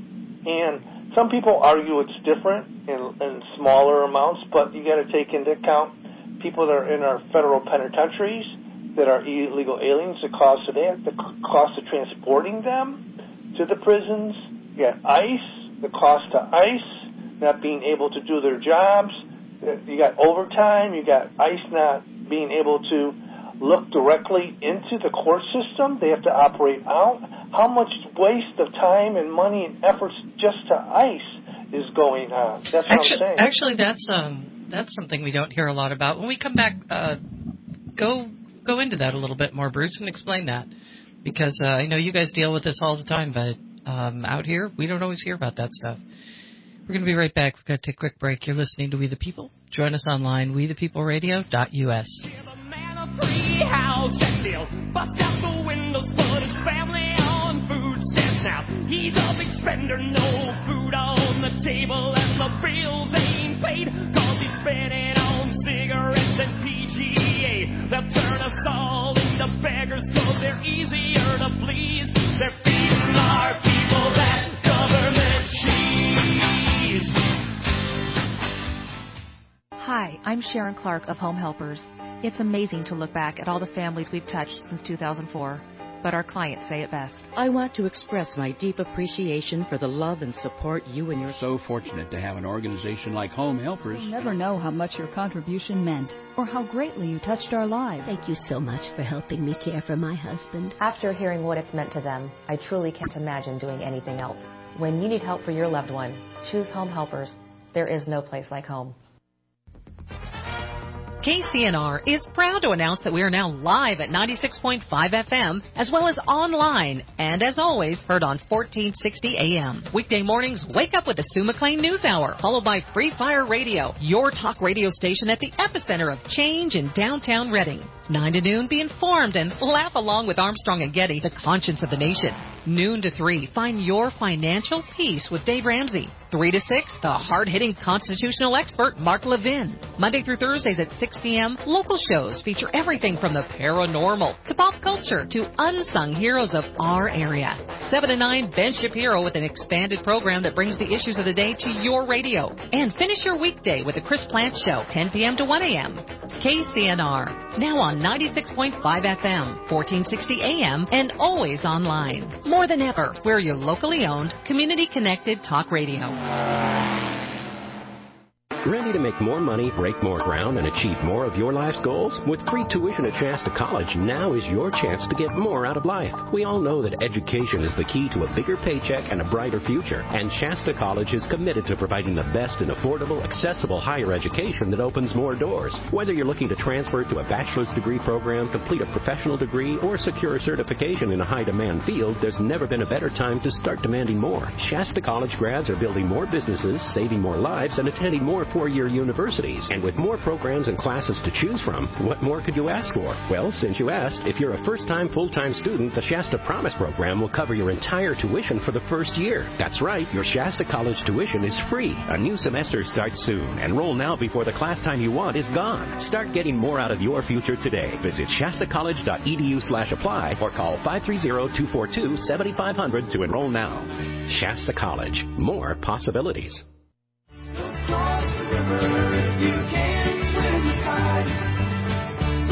And some people argue it's different in, in smaller amounts, but you got to take into account people that are in our federal penitentiaries that are illegal aliens, the cost of that, the cost of transporting them to the prisons. You got ICE, the cost to ICE not being able to do their jobs. You got overtime. You got ICE not being able to look directly into the court system. They have to operate out. How much waste of time and money and efforts just to ICE is going on? That's what actually, I'm saying. Actually, that's um, that's something we don't hear a lot about. When we come back, uh, go go into that a little bit more, Bruce, and explain that. Because uh, I know you guys deal with this all the time, but um, out here, we don't always hear about that stuff. We're going to be right back. We've got to take a quick break. You're listening to We the People. Join us online, we the people radio dot U S. Free house and he'll bust out the windows, put his family on food stamps now. He's a big spender, no food on the table, and the bills ain't paid, cause he's spending on cigarettes and P G A. They'll turn us all into beggars, cause they're easier to please. They're feeding our people that government cheese. Hi, I'm Sharon Clark of Home Helpers. It's amazing to look back at all the families we've touched since two thousand four, but our clients say it best. I want to express my deep appreciation for the love and support you and your... So fortunate to have an organization like Home Helpers. You'll never know how much your contribution meant or how greatly you touched our lives. Thank you so much for helping me care for my husband. After hearing what it's meant to them, I truly can't imagine doing anything else. When you need help for your loved one, choose Home Helpers. There is no place like home. K C N R is proud to announce that we are now live at ninety-six point five F M, as well as online, and as always, heard on fourteen sixty A M. Weekday mornings, wake up with the Sue McLean News Hour, followed by Free Fire Radio, your talk radio station at the epicenter of change in downtown Reading. nine to noon, be informed and laugh along with Armstrong and Getty, the conscience of the nation. Noon to three, find your financial peace with Dave Ramsey. three to six, the hard-hitting constitutional expert, Mark Levin. Monday through Thursdays at six p.m., local shows feature everything from the paranormal to pop culture to unsung heroes of our area. seven to nine, Ben Shapiro with an expanded program that brings the issues of the day to your radio. And finish your weekday with the Chris Plant Show, ten p.m. to one a.m. K C N R, now on ninety-six point five F M, fourteen sixty A M, and always online. More than ever, we're your locally owned, community-connected talk radio. Ready to make more money, break more ground, and achieve more of your life's goals? With free tuition at Shasta College, now is your chance to get more out of life. We all know that education is the key to a bigger paycheck and a brighter future, and Shasta College is committed to providing the best in affordable, accessible higher education that opens more doors. Whether you're looking to transfer to a bachelor's degree program, complete a professional degree, or secure a certification in a high-demand field, there's never been a better time to start demanding more. Shasta College grads are building more businesses, saving more lives, and attending more four-year universities. And with more programs and classes to choose from, what more could you ask for? Well, since you asked, if you're a first-time full-time student, the Shasta Promise program will cover your entire tuition for the first year. That's right, your Shasta College tuition is free. A new semester starts soon. Enroll now before the class time you want is gone. Start getting more out of your future today. Visit shasta college dot e d u slash apply or call five three zero, two four two, seven five zero zero to enroll now. Shasta College. More possibilities. Cross the river if you can't swim the tide.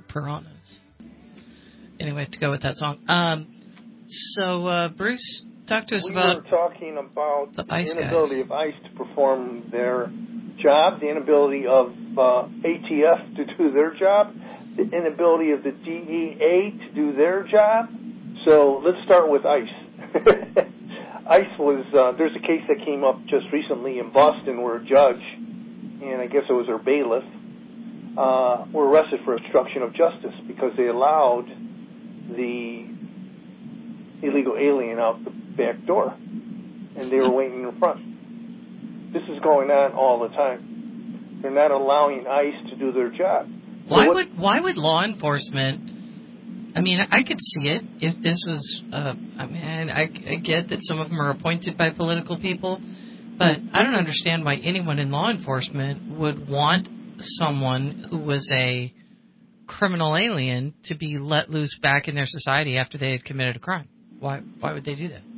piranhas. Anyway, to go with that song. Um, so, uh, Bruce, talk to us we about... We were talking about the, the ICE inability guys. of ICE to perform their job, the inability of uh, A T F to do their job, the inability of the D E A to do their job. So let's start with ICE. ICE was, uh, there's a case that came up just recently in Boston where a judge, and I guess it was her bailiff, uh, were arrested for obstruction of justice because they allowed the illegal alien out the back door, and they were waiting in front. This is going on all the time. They're not allowing ICE to do their job. So why what, would why would law enforcement? I mean, I could see it if this was. Uh, I mean, I, I get that some of them are appointed by political people, but I don't understand why anyone in law enforcement would want someone who was a criminal alien to be let loose back in their society after they had committed a crime. Why? Why would they do that?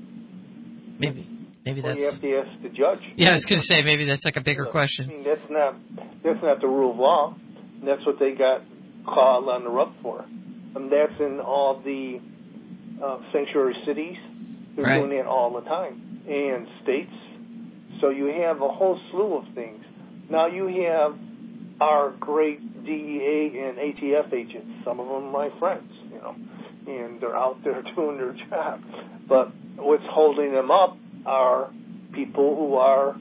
Maybe. Maybe well, that's. you have to ask the judge. Yeah, I was going to say maybe that's like a bigger question. I mean, that's not that's not the rule of law. That's what they got called on the rub for, and that's in all the uh, sanctuary cities. They're right. doing that all the time, and states. So you have a whole slew of things. Now you have our great D E A and A T F agents. Some of them are my friends, you know, and they're out there doing their job. But what's holding them up are people who are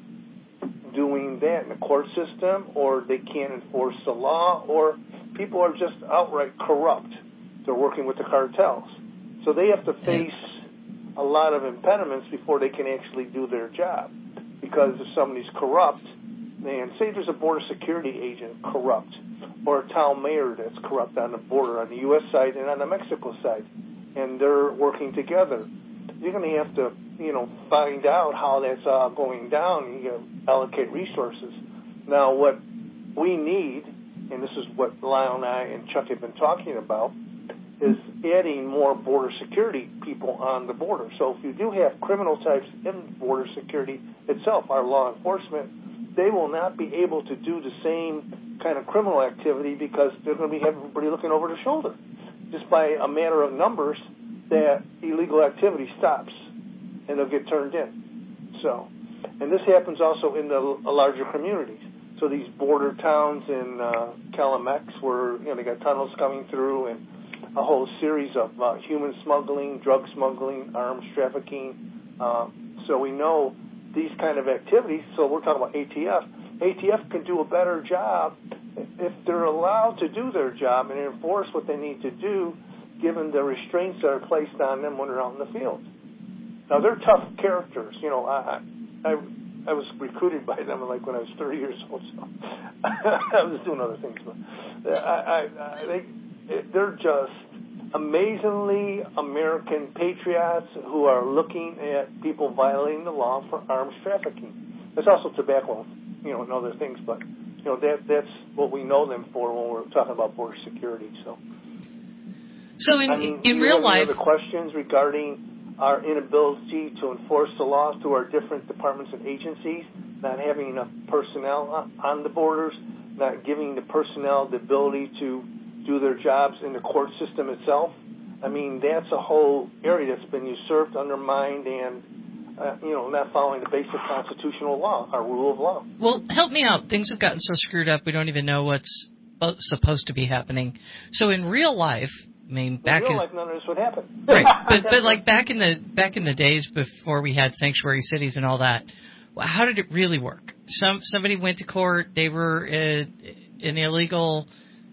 doing that in the court system, or they can't enforce the law, or people are just outright corrupt. They're working with the cartels. So they have to face a lot of impediments before they can actually do their job. Because if somebody's corrupt, and say there's a border security agent corrupt, or a town mayor that's corrupt on the border, on the U S side and on the Mexico side, and they're working together, you're going to have to, you know, find out how that's all going down. You got to allocate resources. Now, what we need, and this is what Lyle and I and Chuck have been talking about, is adding more border security people on the border. So if you do have criminal types in border security itself, our law enforcement, they will not be able to do the same kind of criminal activity because they're going to be everybody looking over their shoulder. Just by a matter of numbers, that illegal activity stops and they'll get turned in. So, and this happens also in the larger communities. So these border towns in uh, Calamex, where you know they got tunnels coming through, and a whole series of uh, human smuggling, drug smuggling, arms trafficking. Uh, so we know these kind of activities. So we're talking about A T F. A T F can do a better job if they're allowed to do their job and enforce what they need to do, given the restraints that are placed on them when they're out in the field. Now, they're tough characters. You know, I I, I was recruited by them like when I was thirty years old, so I was doing other things. But I, I, I, they, they're just amazingly American patriots who are looking at people violating the law for arms trafficking. There's also tobacco, you know, and other things, but, you know, that that's what we know them for when we're talking about border security, so. So in, I mean, in real life... Do you have any other questions regarding our inability to enforce the law through our different departments and agencies, not having enough personnel on the borders, not giving the personnel the ability to do their jobs in the court system itself? I mean, that's a whole area that's been usurped, undermined, and, uh, you know, not following the basic constitutional law, our rule of law. Well, help me out. Things have gotten so screwed up, we don't even know what's supposed to be happening. So in real life... I mean, back in real in, life, none of this would happen. Right, but but like back in the back in the days before we had sanctuary cities and all that, how did it really work? Some somebody went to court. They were uh, an illegal.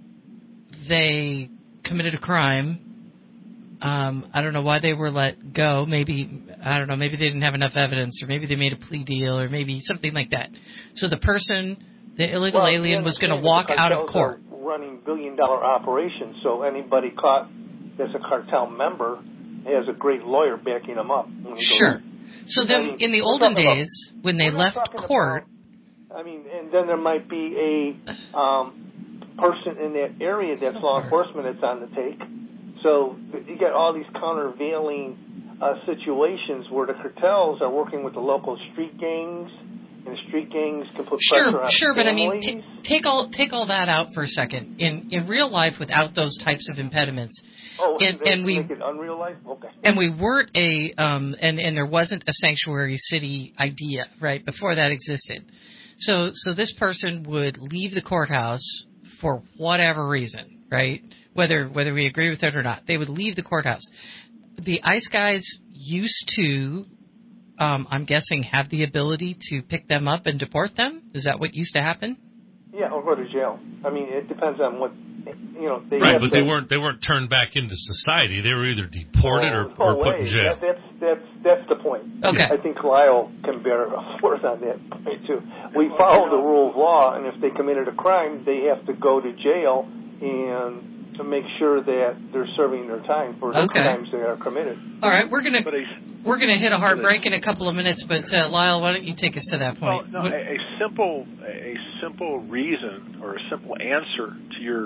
They committed a crime. Um, I don't know why they were let go. Maybe I don't know. Maybe they didn't have enough evidence, or maybe they made a plea deal, or maybe something like that. So the person, the illegal well, alien, was going to walk out of court. Running billion-dollar operations, so anybody caught as a cartel member has a great lawyer backing them up. Sure. So then, I mean, in the olden days, about, when they left court... About, I mean, and then there might be a um, person in that area that's law enforcement that's on the take. So you get all these countervailing uh, situations where the cartels are working with the local street gangs and street gangs can put Sure, pressure on sure, but I families. mean, t- take all take all that out for a second. In in real life, without those types of impediments, oh, and, they and we make it unreal life. Okay. and we weren't a um and and there wasn't a sanctuary city idea right before that existed. So so this person would leave the courthouse for whatever reason, right? Whether whether we agree with it or not, they would leave the courthouse. The ICE guys used to. Um, I'm guessing have the ability to pick them up and deport them? Is that what used to happen? Yeah, or go to jail. I mean, it depends on what, you know. They right, have but to, they weren't they weren't turned back into society. They were either deported oh, or, or no put way. in jail. That, that's that's that's the point. Okay. I think Lyle can bear forth on that point too. We follow the rule of law, and if they committed a crime, they have to go to jail and to make sure that they're serving their time for the okay. crimes they are committed. All right, we're gonna we're gonna hit a hard break in a couple of minutes, but uh, Lyle, why don't you take us to that point? Well, no, a, a simple a simple reason or a simple answer to your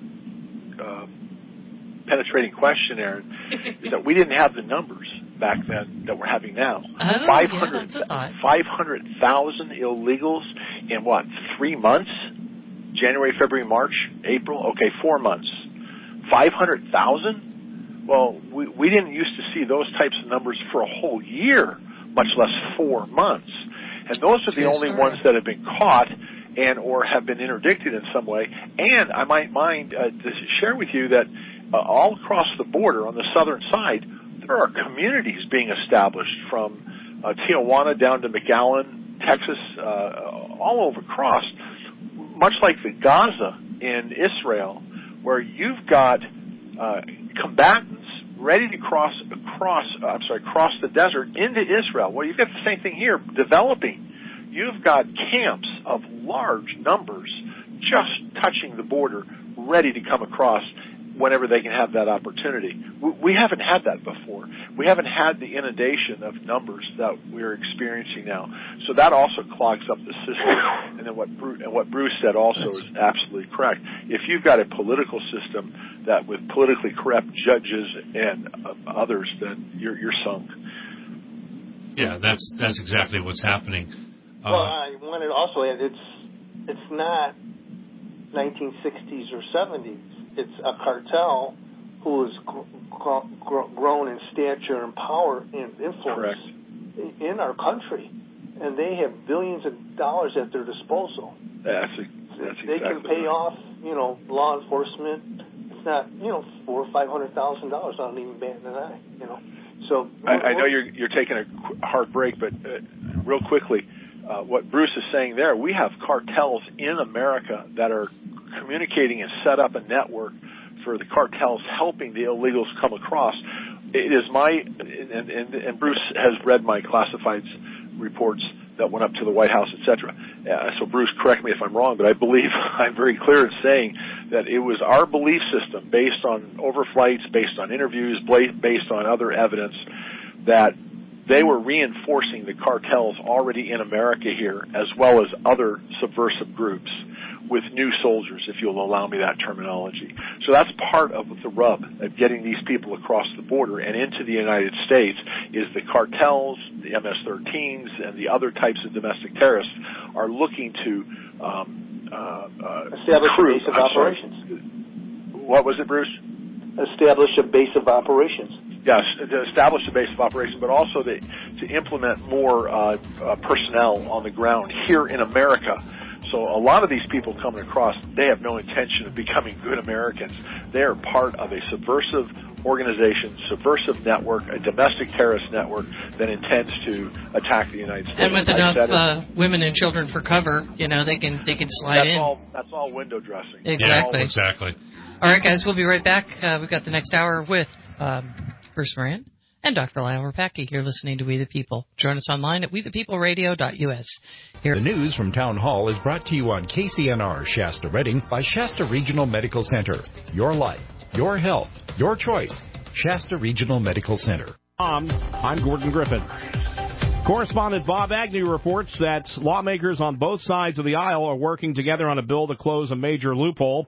uh, penetrating question, Aaron, is that we didn't have the numbers back then that we're having now. Oh, five hundred yeah, five hundred thousand illegals in what, three months? January, February, March, April? Okay, four months. five hundred thousand? Well, we, we didn't used to see those types of numbers for a whole year, much less four months. And those are the only ones that have been caught and or have been interdicted in some way. And I might mind uh, to share with you that uh, all across the border on the southern side, there are communities being established from uh, Tijuana down to McAllen, Texas, uh, all over across, much like the Gaza in Israel, where you've got uh, combatants ready to cross across, uh, I'm sorry, cross the desert into Israel. Well, you've got the same thing here developing. You've got camps of large numbers just touching the border, ready to come across whenever they can have that opportunity. We haven't had that before. We haven't had the inundation of numbers that we're experiencing now. So that also clogs up the system. And then what Bruce, and what Bruce said also is absolutely correct. If you've got a political system that with politically corrupt judges and uh, others, then you're, you're sunk. Yeah, that's that's exactly what's happening. Uh, Well, I wanted to also add, it's it's not nineteen sixties or seventies. It's a cartel who has gr- gr- grown in stature and power and influence Correct. in our country, and they have billions of dollars at their disposal. That's, that's they exactly can pay right. off, you know, law enforcement. It's not, you know, four or five hundred thousand dollars. I don't even bat an eye, you know. So I, I know you're you're taking a qu- hard break, but uh, real quickly, uh, what Bruce is saying there, we have cartels in America that are communicating and set up a network for the cartels helping the illegals come across. It is my, and, and, and Bruce has read my classifieds reports that went up to the White House, et cetera. Uh, so Bruce, correct me if I'm wrong, but I believe I'm very clear in saying that it was our belief system based on overflights, based on interviews, based on other evidence that they were reinforcing the cartels already in America here, as well as other subversive groups with new soldiers, if you'll allow me that terminology. So that's part of the rub of getting these people across the border and into the United States is the cartels, the M S thirteens, and the other types of domestic terrorists are looking to um, uh, uh, establish recruit, a base of I'm operations. Sorry, what was it, Bruce? Establish a base of operations. Yes, to establish a base of operations, but also to, to implement more uh, uh, personnel on the ground here in America. So a lot of these people coming across, they have no intention of becoming good Americans. They are part of a subversive organization, subversive network, a domestic terrorist network that intends to attack the United States. And with enough uh, women and children for cover, you know, they can they can slide that's in. All, that's all window dressing. Exactly. Yeah, exactly. All right, guys, we'll be right back. Uh, we've got the next hour with um, Bruce Moran and Doctor Lyle Rapacki. You're listening to We the People. Join us online at we the people radio dot u s. Here. The news from Town Hall is brought to you on K C N R Shasta Redding by Shasta Regional Medical Center. Your life, your health, your choice. Shasta Regional Medical Center. Um, I'm Gordon Griffin. Correspondent Bob Agnew reports that lawmakers on both sides of the aisle are working together on a bill to close a major loophole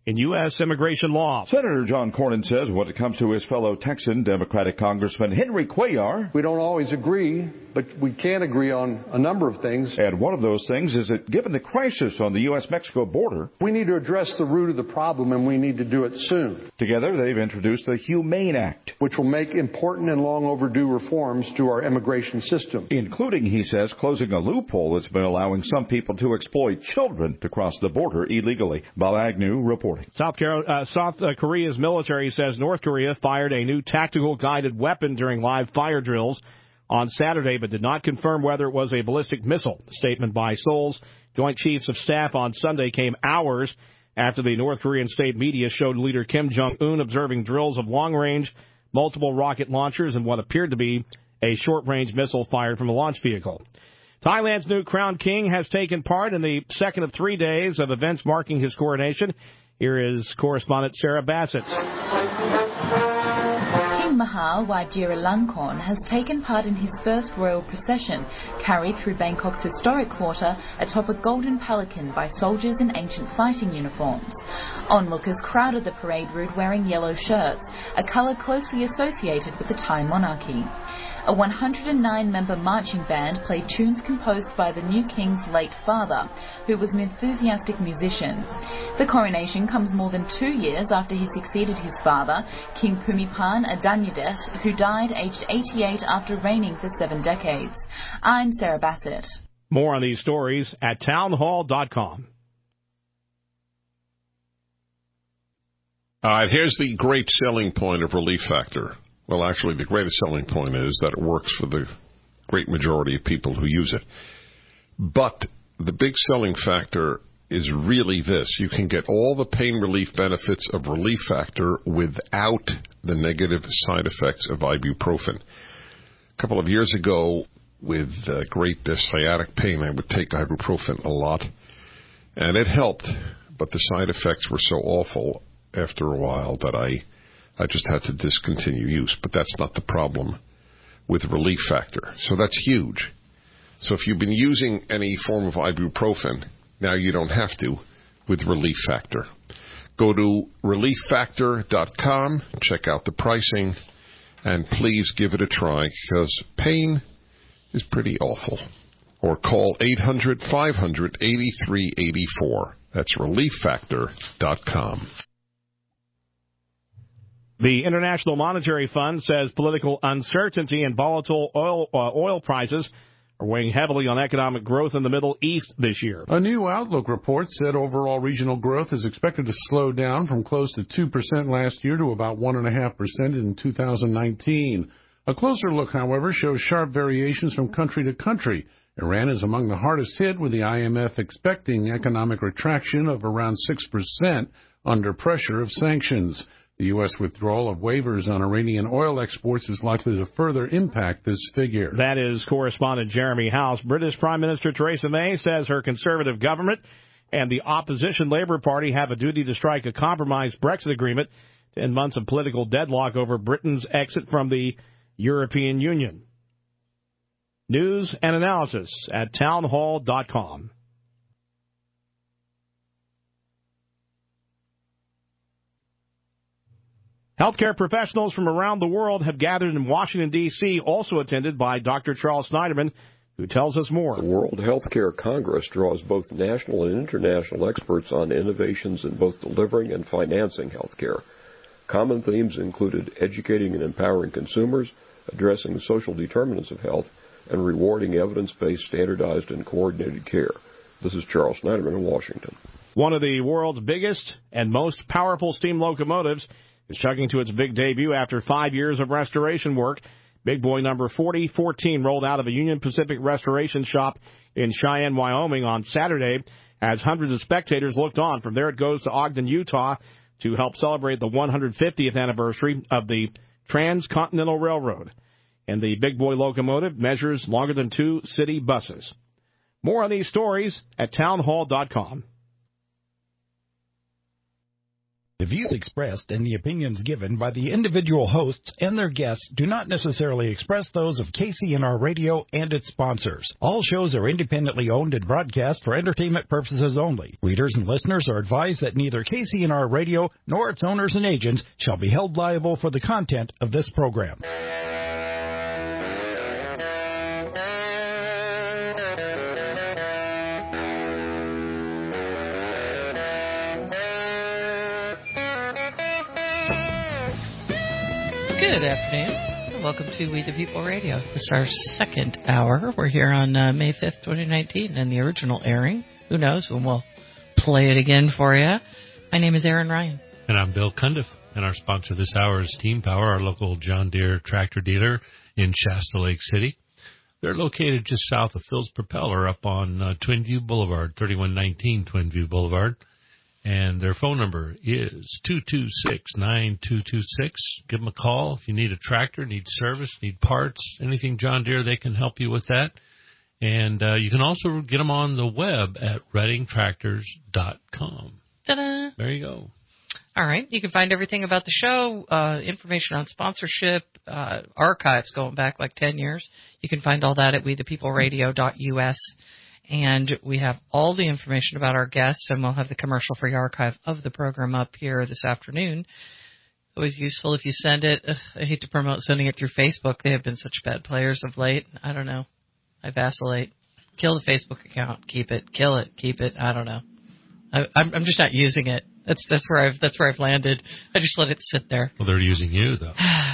in U S immigration law. Senator John Cornyn says when it comes to his fellow Texan Democratic Congressman Henry Cuellar, we don't always agree, but we can agree on a number of things. And one of those things is that given the crisis on the U S Mexico border, we need to address the root of the problem, and we need to do it soon. Together, they've introduced the Humane Act, which will make important and long overdue reforms to our immigration system, including, he says, closing a loophole that's been allowing some people to exploit children to cross the border illegally. Bob Agnew reporting. South, Carolina, uh, South Korea's military says North Korea fired a new tactical guided weapon during live fire drills on Saturday, but did not confirm whether it was a ballistic missile. A statement by Seoul's Joint Chiefs of Staff on Sunday came hours after the North Korean state media showed leader Kim Jong-un observing drills of long-range, multiple rocket launchers and what appeared to be a short-range missile fired from a launch vehicle. Thailand's new crowned king has taken part in the second of three days of events marking his coronation. Here is correspondent Sarah Bassett. King Maha Vajiralongkorn has taken part in his first royal procession, carried through Bangkok's historic quarter atop a golden pelican by soldiers in ancient fighting uniforms. Onlookers crowded the parade route wearing yellow shirts, a colour closely associated with the Thai monarchy. A one hundred nine member marching band played tunes composed by the new king's late father, who was an enthusiastic musician. The coronation comes more than two years after he succeeded his father, King Bhumibol Adulyadej, who died aged eighty-eight after reigning for seven decades. I'm Sarah Bassett. More on these stories at townhall dot com. Uh, here's the great selling point of Relief Factor. Well, actually, the greatest selling point is that it works for the great majority of people who use it. But the big selling factor is really this. You can get all the pain relief benefits of Relief Factor without the negative side effects of ibuprofen. A couple of years ago, with uh, great uh, sciatic pain, I would take ibuprofen a lot, and it helped, but the side effects were so awful after a while that I... I just had to discontinue use, but that's not the problem with Relief Factor. So that's huge. So if you've been using any form of ibuprofen, now you don't have to with Relief Factor. Go to relief factor dot com, check out the pricing, and please give it a try because pain is pretty awful. Or call eight hundred, five hundred, eighty-three eighty-four. That's relief factor dot com. The International Monetary Fund says political uncertainty and volatile oil, uh, oil prices are weighing heavily on economic growth in the Middle East this year. A new outlook report said overall regional growth is expected to slow down from close to two percent last year to about one point five percent in two thousand nineteen. A closer look, however, shows sharp variations from country to country. Iran is among the hardest hit, with the I M F expecting economic retraction of around six percent under pressure of sanctions. The U S withdrawal of waivers on Iranian oil exports is likely to further impact this figure. That is correspondent Jeremy House. British Prime Minister Theresa May says her Conservative government and the opposition Labour Party have a duty to strike a compromise Brexit agreement to end months of political deadlock over Britain's exit from the European Union. News and analysis at townhall dot com. Healthcare professionals from around the world have gathered in Washington, D C, also attended by Doctor Charles Snyderman, who tells us more. The World Healthcare Congress draws both national and international experts on innovations in both delivering and financing healthcare. Common themes included educating and empowering consumers, addressing the social determinants of health, and rewarding evidence-based, standardized, and coordinated care. This is Charles Snyderman in Washington. One of the world's biggest and most powerful steam locomotives is chugging to its big debut after five years of restoration work. Big Boy number forty fourteen rolled out of a Union Pacific restoration shop in Cheyenne, Wyoming on Saturday as hundreds of spectators looked on. From there it goes to Ogden, Utah to help celebrate the one hundred fiftieth anniversary of the Transcontinental Railroad. And the Big Boy locomotive measures longer than two city buses. More on these stories at townhall dot com. The views expressed and the opinions given by the individual hosts and their guests do not necessarily express those of K C N R Radio and its sponsors. All shows are independently owned and broadcast for entertainment purposes only. Readers and listeners are advised that neither K C N R Radio nor its owners and agents shall be held liable for the content of this program. Good afternoon, and welcome to We the People Radio. This is our second hour. We're here on uh, May fifth, twenty nineteen, and the original airing. Who knows when we'll play it again for you. My name is Aaron Ryan. And I'm Bill Cundiff. And our sponsor this hour is Team Power, our local John Deere tractor dealer in Shasta Lake City. They're located just south of Phil's Propeller up on uh, Twin View Boulevard, thirty-one nineteen Twin View Boulevard. And their phone number is two two six, nine two two six. Give them a call if you need a tractor, need service, need parts, anything John Deere, they can help you with that. And uh, you can also get them on the web at redding tractors dot com. Ta-da! There you go. All right. You can find everything about the show, uh, information on sponsorship, uh, archives going back like ten years. You can find all that at we the people radio dot U S. And we have all the information about our guests, and we'll have the commercial-free archive of the program up here this afternoon. Always useful if you send it. Ugh, I hate to promote sending it through Facebook. They have been such bad players of late. I don't know. I vacillate. Kill the Facebook account. Keep it. Kill it. Keep it. I don't know. I, I'm, I'm just not using it. That's that's where I've that's where I've landed. I just let it sit there. Well, they're using you though.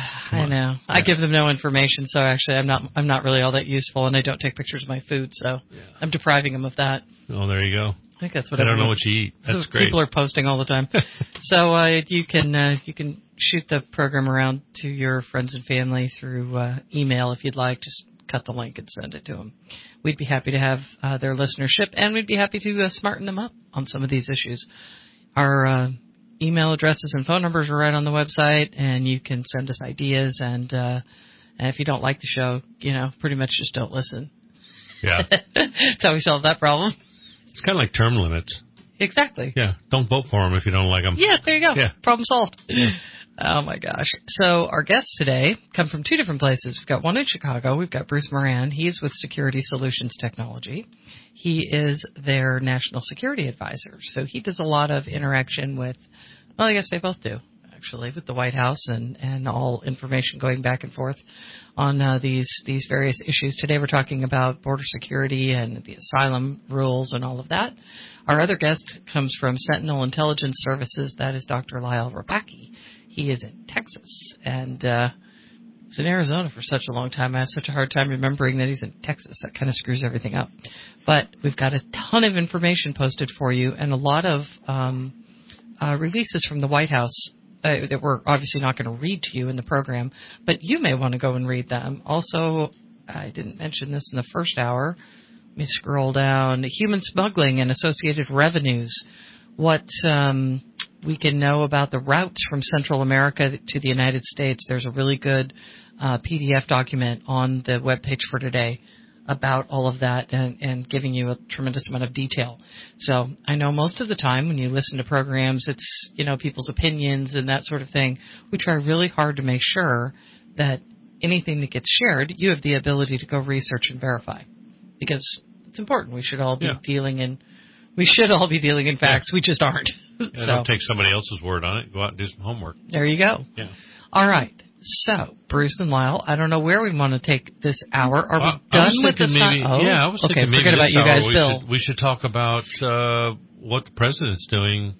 I know. Yeah. I give them no information, so actually I'm not I'm not really all that useful, and I don't take pictures of my food, so yeah. I'm depriving them of that. Oh, there you go. I think that's what I don't everyone, know what you eat. That's so great. People are posting all the time. So uh, you can uh, you can shoot the program around to your friends and family through uh, email if you'd like. Just cut the link and send it to them. We'd be happy to have uh, their listenership, and we'd be happy to uh, smarten them up on some of these issues. Our uh, email addresses and phone numbers are right on the website, and you can send us ideas. And, uh, and if you don't like the show, you know, pretty much just don't listen. Yeah. That's how we solve that problem. It's kind of like term limits. Exactly. Yeah. Don't vote for them if you don't like them. Yeah, there you go. Yeah. Problem solved. Yeah. Oh, my gosh. So our guests today come from two different places. We've got one in Chicago. We've got Bruce Moran. He's with Security Solutions Technology. He is their national security advisor. So he does a lot of interaction with, well, I guess they both do, actually, with the White House and, and all information going back and forth on uh, these these various issues. Today we're talking about border security and the asylum rules and all of that. Our other guest comes from Sentinel Intelligence Services. That is Doctor Lyle Rapaki. He is in Texas, and uh, he's in Arizona for such a long time. I have such a hard time remembering that he's in Texas. That kind of screws everything up. But we've got a ton of information posted for you, and a lot of um, uh, releases from the White House uh, that we're obviously not going to read to you in the program, but you may want to go and read them. Also, I didn't mention this in the first hour. Let me scroll down. Human smuggling and associated revenues. What um, we can know about the routes from Central America to the United States. There's a really good uh, P D F document on the webpage for today about all of that and, and giving you a tremendous amount of detail. So I know most of the time when you listen to programs, it's, you know, people's opinions and that sort of thing. We try really hard to make sure that anything that gets shared, you have the ability to go research and verify, because it's important. We should all be yeah. dealing in we should all be dealing in facts. Yeah. We just aren't. Yeah, so. Don't take somebody else's word on it. Go out and do some homework. There you go. Yeah. All right. So, Bruce and Lyle, I don't know where we want to take this hour. Are we uh, done with this? Maybe, oh, yeah, I was okay, thinking maybe forget about you guys, we Bill. Should, we should talk about uh, what the president's doing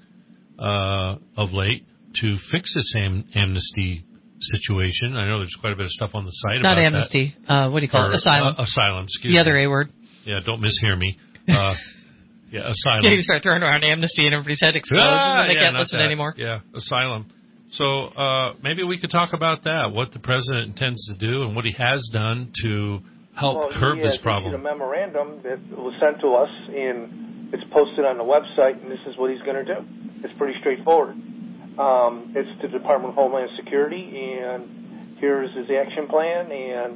uh, of late to fix this am- amnesty situation. I know there's quite a bit of stuff on the site Not about amnesty. that. Uh, what do you call or, it? Asylum. Uh, asylum, excuse the me. The other A word. Yeah, don't mishear me. Uh, yeah, asylum. Yeah, you start throwing around amnesty and everybody's head explodes ah, and then they yeah, can't listen that. anymore. Yeah, asylum. So uh, maybe we could talk about that, what the president intends to do and what he has done to help well, curb he, this uh, problem. He issued a memorandum that was sent to us, and it's posted on the website, and this is what he's going to do. It's pretty straightforward. Um, it's the Department of Homeland Security, and here's his action plan,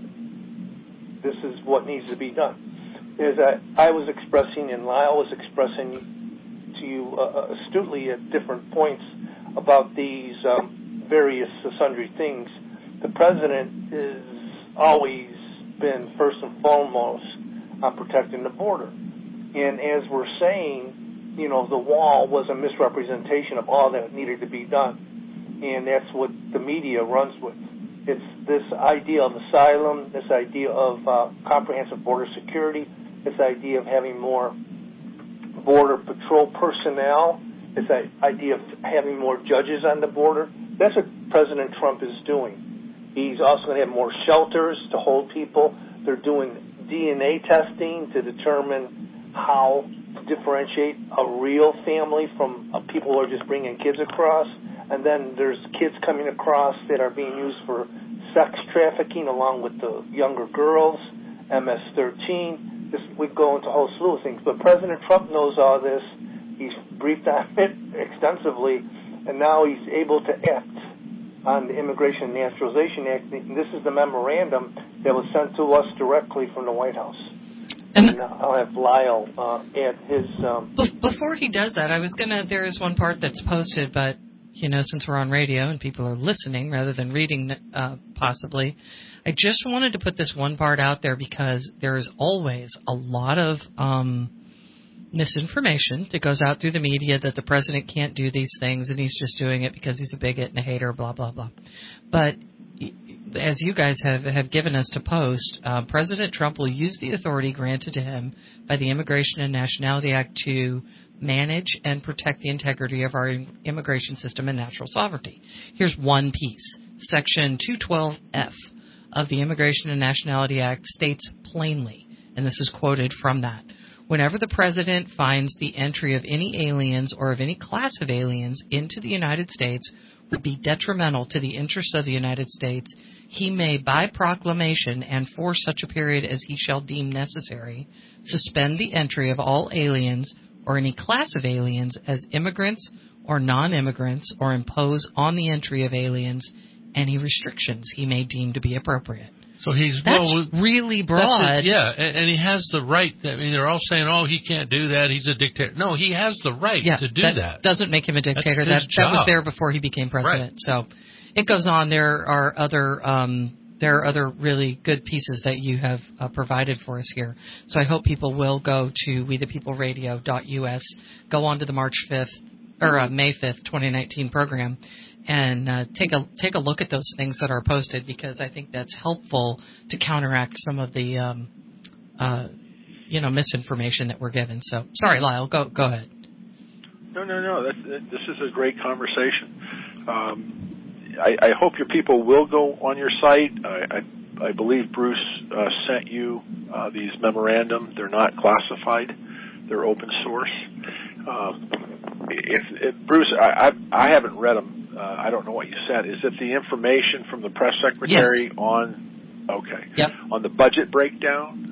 and this is what needs to be done. As I, I was expressing, and Lyle was expressing to you uh, astutely at different points about these um, various sundry things, the president has always been first and foremost on protecting the border. And as we're saying, you know, the wall was a misrepresentation of all that needed to be done. And that's what the media runs with. It's this idea of asylum, this idea of uh, comprehensive border security, this idea of having more border patrol personnel, this idea of having more judges on the border. That's what President Trump is doing. He's also going to have more shelters to hold people. They're doing D N A testing to determine how to differentiate a real family from uh, people who are just bringing kids across. And then there's kids coming across that are being used for sex trafficking along with the younger girls, M S thirteen. This, we go into a whole slew of things. But President Trump knows all this. He's briefed on it extensively, and now he's able to act on the Immigration and Naturalization Act. And this is the memorandum that was sent to us directly from the White House. And, and I'll have Lyle uh, add his... Um, Before he does that, I was going to... There is one part that's posted, but... You know, since we're on radio and people are listening rather than reading, uh, possibly, I just wanted to put this one part out there because there is always a lot of um, misinformation that goes out through the media that the president can't do these things and he's just doing it because he's a bigot and a hater, blah, blah, blah. But as you guys have, have given us to post, uh, President Trump will use the authority granted to him by the Immigration and Nationality Act to manage and protect the integrity of our immigration system and natural sovereignty. Here's one piece. Section two twelve F of the Immigration and Nationality Act states plainly, and this is quoted from that, whenever the president finds the entry of any aliens or of any class of aliens into the United States would be detrimental to the interests of the United States, he may, by proclamation and for such a period as he shall deem necessary, suspend the entry of all aliens or any class of aliens as immigrants or non-immigrants, or impose on the entry of aliens any restrictions he may deem to be appropriate. So he's that's well, really broad. That's it, yeah, and, and he has the right. I mean, they're all saying, "Oh, he can't do that. He's a dictator." No, he has the right yeah, to do that. that. Doesn't make him a dictator. That's that his that job. was there before he became president. Right. So it goes on. There are other. Um, There are other really good pieces that you have uh, provided for us here. So I hope people will go to we the people radio dot U S, go on to the March fifth or uh, May fifth, twenty nineteen program, and uh, take a take a look at those things that are posted, because I think that's helpful to counteract some of the um, uh, you know misinformation that we're given. So sorry, Lyle, go go ahead. No, no, no. That's, that, this is a great conversation. Um, I, I hope your people will go on your site. I, I, I believe Bruce uh, sent you uh, these memorandum. They're not classified. They're open source. Um, if, if Bruce, I, I, I haven't read them. Uh, I don't know what you said. Is it the information from the press secretary yes. on? Okay. Yep. On the budget breakdown?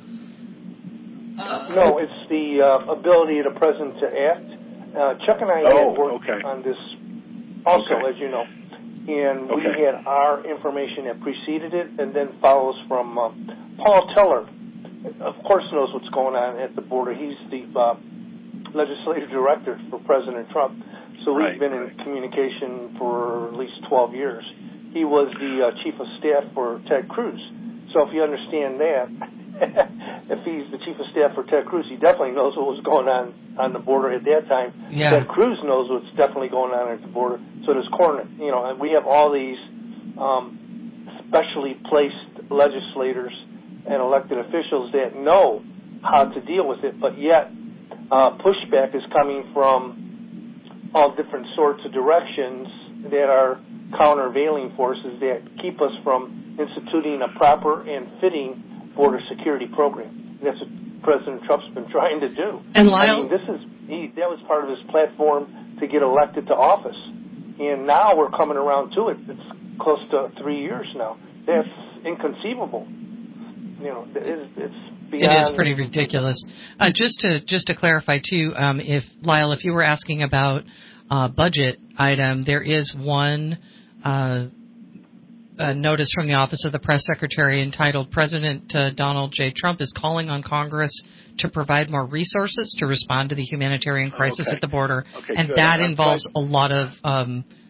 Uh, no, it's the uh, ability of the president to act. Uh, Chuck and I oh, had worked okay. on this also, okay. as you know. And we okay. had our information that preceded it, and then follows from uh, Paul Teller. Of course, knows what's going on at the border. He's the uh, legislative director for President Trump, so we've right, been right. in communication for at least twelve years. He was the uh, chief of staff for Ted Cruz, so if you understand that, if he's the chief of staff for Ted Cruz, he definitely knows what was going on on the border at that time. Yeah. Ted Cruz knows what's definitely going on at the border. So does Cornyn. You know, and we have all these um, specially placed legislators and elected officials that know how to deal with it, but yet uh, pushback is coming from all different sorts of directions that are countervailing forces that keep us from instituting a proper and fitting border security program. That's what President Trump's been trying to do. And Lyle, I mean, this is he, that was part of his platform to get elected to office, and now we're coming around to it. It's close to three years now. That's inconceivable. You know, it's, it's beyond. It is pretty ridiculous. Uh, just to just to clarify too, um, if Lyle, if you were asking about uh, budget item, there is one. Uh, A notice from the Office of the Press Secretary entitled President uh, Donald J. Trump is calling on Congress to provide more resources to respond to the humanitarian crisis okay. at the border. Okay, and good. that I'm involves fine. a lot of um,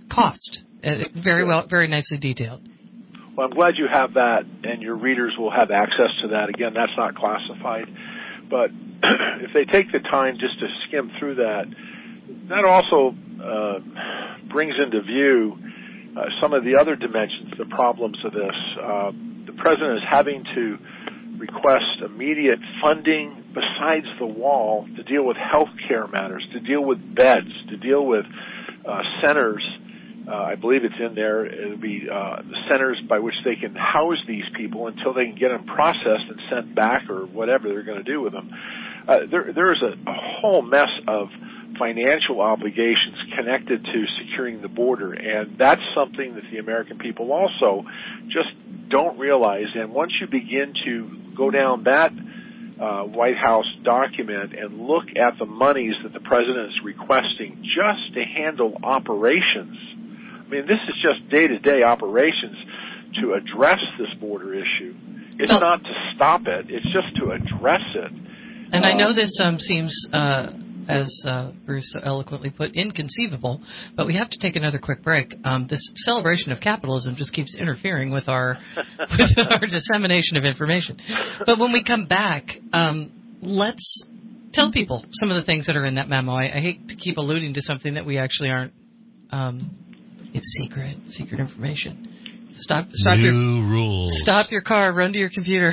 cost. Uh, very well, very nicely detailed. Well, I'm glad you have that, and your readers will have access to that. Again, that's not classified. But if they take the time just to skim through that, that also uh, brings into view uh, some of the other dimensions, the problems of this. Uh, the president is having to request immediate funding besides the wall to deal with health care matters, to deal with beds, to deal with uh, centers. Uh, I believe it's in there. It'll be uh, the centers by which they can house these people until they can get them processed and sent back or whatever they're going to do with them. Uh, there, there's a, a whole mess of financial obligations connected to securing the border, and that's something that the American people also just don't realize. And once you begin to go down that uh, White House document and look at the monies that the president is requesting just to handle operations, I mean, this is just day-to-day operations to address this border issue. It's well, not to stop it. It's just to address it. And I know this um, seems, uh, as uh, Bruce so eloquently put, inconceivable, but we have to take another quick break. Um, this celebration of capitalism just keeps interfering with our, with our dissemination of information. But when we come back, um, let's tell people some of the things that are in that memo. I, I hate to keep alluding to something that we actually aren't... Um, It's secret, secret information. Stop, stop New your rules. Stop your car, run to your computer.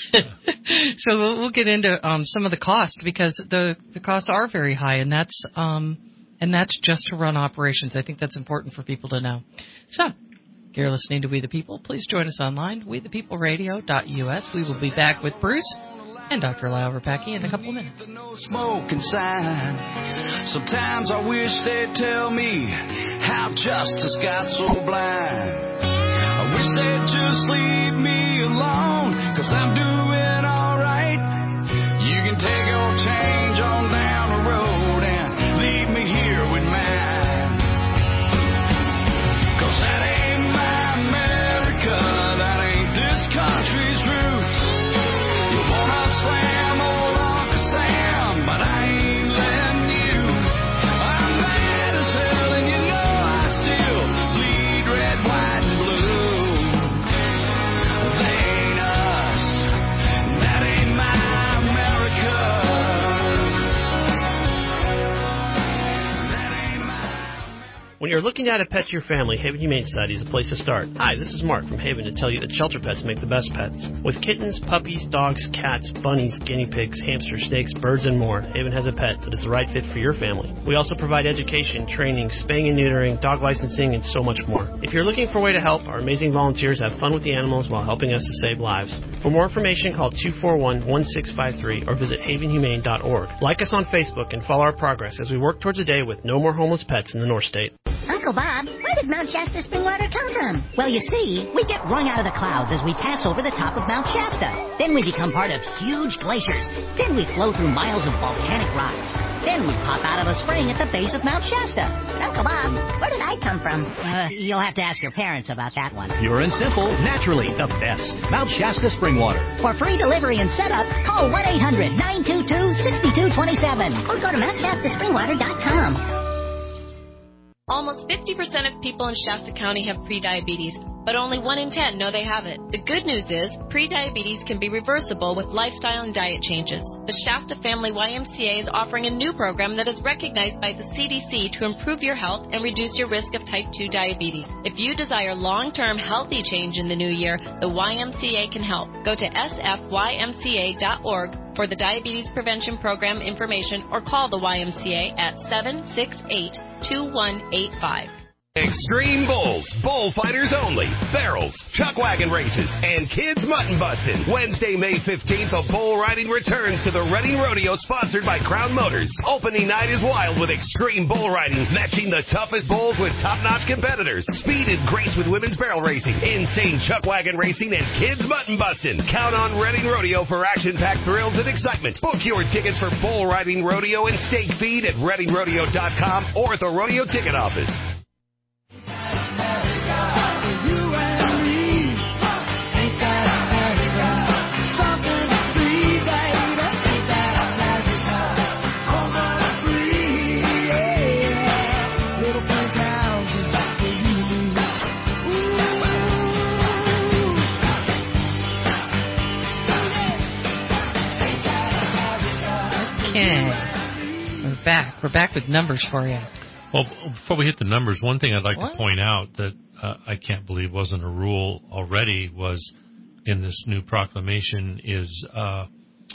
So we'll, we'll get into um, some of the costs because the the costs are very high, and that's um and that's just to run operations. I think that's important for people to know. So, if you're listening to We the People, please join us online, we the people radio dot U S. We will be back with Bruce and Doctor Lyle Rapacki in a couple of minutes. No smoke inside. Sometimes I wish they'd tell me how justice got so blind. I wish they'd just leave me alone, 'cause I'm doing all right. You can take your change on down the road and leave me here with mine. 'Cause that ain't my America, that ain't this country's roots. You wanna slam old Uncle Sam, but I ain't letting you. I'm mad as hell and you know I still bleed red, white, and blue. They ain't us, that ain't my America. When you're looking at a pet to your family, Haven Humane Society is a place to start. Hi, this is Mark from Haven to tell you that shelter pets make the best pets. With kittens, puppies, dogs, cats, bunnies, guinea pigs, hamsters, snakes, birds, and more, Haven has a pet that is the right fit for your family. We also provide education, training, spaying and neutering, dog licensing, and so much more. If you're looking for a way to help, our amazing volunteers have fun with the animals while helping us to save lives. For more information, call two four one, one six five three or visit haven humane dot org. Like us on Facebook and follow our progress as we work towards a day with no more homeless pets in the North State. Uncle Bob, where did Mount Shasta spring water come from? Well, you see, we get wrung out of the clouds as we pass over the top of Mount Shasta. Then we become part of huge glaciers. Then we flow through miles of volcanic rocks. Then we pop out of a spring at the base of Mount Shasta. Uncle Bob, where did I come from? Uh, you'll have to ask your parents about that one. Pure and simple, naturally the best. Mount Shasta spring water. For free delivery and setup, call one eight hundred, nine two two, six two two seven or go to mount shasta spring water dot com. Almost fifty percent of people in Shasta County have prediabetes, but only one in ten know they have it. The good news is prediabetes can be reversible with lifestyle and diet changes. The Shasta Family Y M C A is offering a new program that is recognized by the C D C to improve your health and reduce your risk of type two diabetes. If you desire long-term healthy change in the new year, the Y M C A can help. Go to s f y m c a dot org for the Diabetes Prevention Program information or call the Y M C A at seven six eight, two one eight five. Extreme Bulls, bullfighters only, barrels, chuck wagon races, and kids mutton busting. Wednesday, May fifteenth, a bull riding returns to the Reading Rodeo sponsored by Crown Motors. Opening night is wild with extreme bull riding, matching the toughest bulls with top-notch competitors. Speed and grace with women's barrel racing, insane chuck wagon racing, and kids mutton busting. Count on Reading Rodeo for action-packed thrills and excitement. Book your tickets for bull riding rodeo and stake feed at reading rodeo dot com or at the rodeo ticket office. Okay. We're back. We're back with numbers for you. Well, before we hit the numbers, one thing I'd like what? to point out that uh, I can't believe wasn't a rule already was in this new proclamation is uh, uh,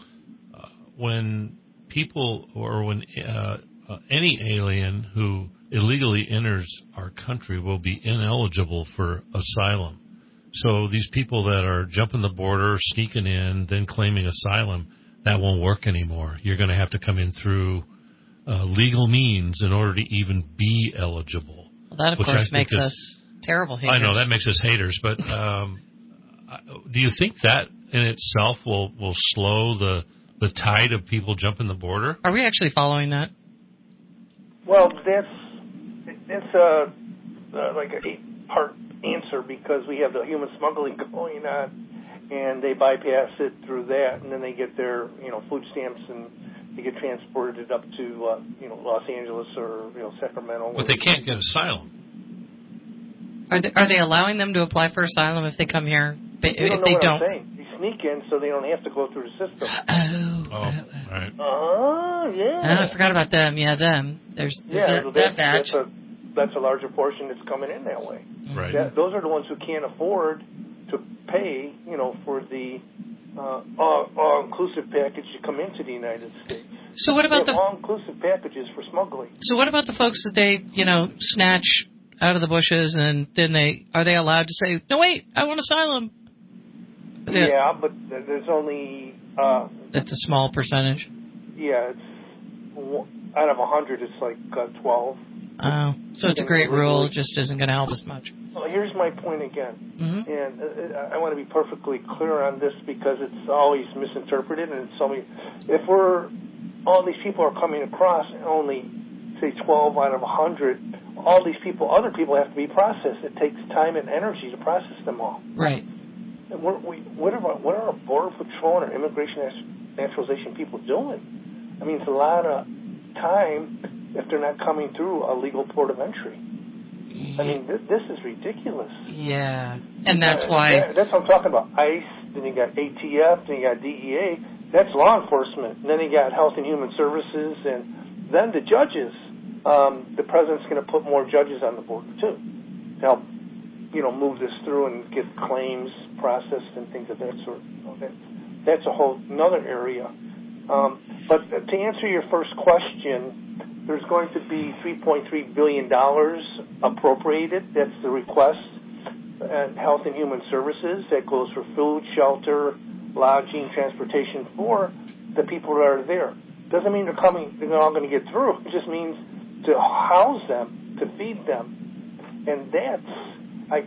when people or when uh, uh, any alien who illegally enters our country will be ineligible for asylum. So these people that are jumping the border, sneaking in, then claiming asylum, that won't work anymore. You're going to have to come in through uh, legal means in order to even be eligible. Well, that, of course, makes is, us terrible haters. I know, that makes us haters. But um, do you think that in itself will, will slow the, the tide of people jumping the border? Are we actually following that? Well, that's, that's uh, uh, like an eight-part answer because we have the human smuggling going on. And they bypass it through that, and then they get their, you know, food stamps, and they get transported up to, uh, you know, Los Angeles or, you know, Sacramento. But they can't get asylum. Are they, are they allowing them to apply for asylum if they come here? If you don't know they what don't. I'm saying. They sneak in so they don't have to go through the system. Oh. Oh, right. Oh, yeah. Oh, I forgot about them. Yeah, them. There's yeah, that, so that that's, batch. That's a, that's a larger portion that's coming in that way. Right. That, those are the ones who can't afford to pay, you know, for the uh, all, all-inclusive package to come into the United States. So what about they have the all-inclusive packages for smuggling? So what about the folks that they, you know, snatch out of the bushes and then they are they allowed to say, no, wait, I want asylum? Yeah, yeah but there's only uh, that's a small percentage. Yeah, it's out of a hundred, it's like uh, twelve. Oh, so it's a great rule. It just isn't going to help us much. Well, here's my point again, mm-hmm. and uh, I want to be perfectly clear on this because it's always misinterpreted, and it's always, if we're, all these people are coming across and only, say, twelve out of one hundred, all these people, other people have to be processed. It takes time and energy to process them all. Right. And we're, we, what, are our, what are our Border Patrol and our Immigration Naturalization people doing? I mean, it's a lot of time if they're not coming through a legal port of entry. I mean, this, this is ridiculous. Yeah, and that's uh, why... That, that's what I'm talking about. ICE, then you got A T F, then you got D E A. That's law enforcement. And then you got Health and Human Services, and then the judges. Um, the president's going to put more judges on the border, too, to help, you know, move this through and get claims processed and things of that sort. Okay. That's a whole another area. Um, but to answer your first question, there's going to be three point three billion dollars appropriated. That's the request. And Health and Human Services, that goes for food, shelter, lodging, transportation for the people that are there. Doesn't mean they're coming, they're all going to get through. It just means to house them, to feed them. And that's, I,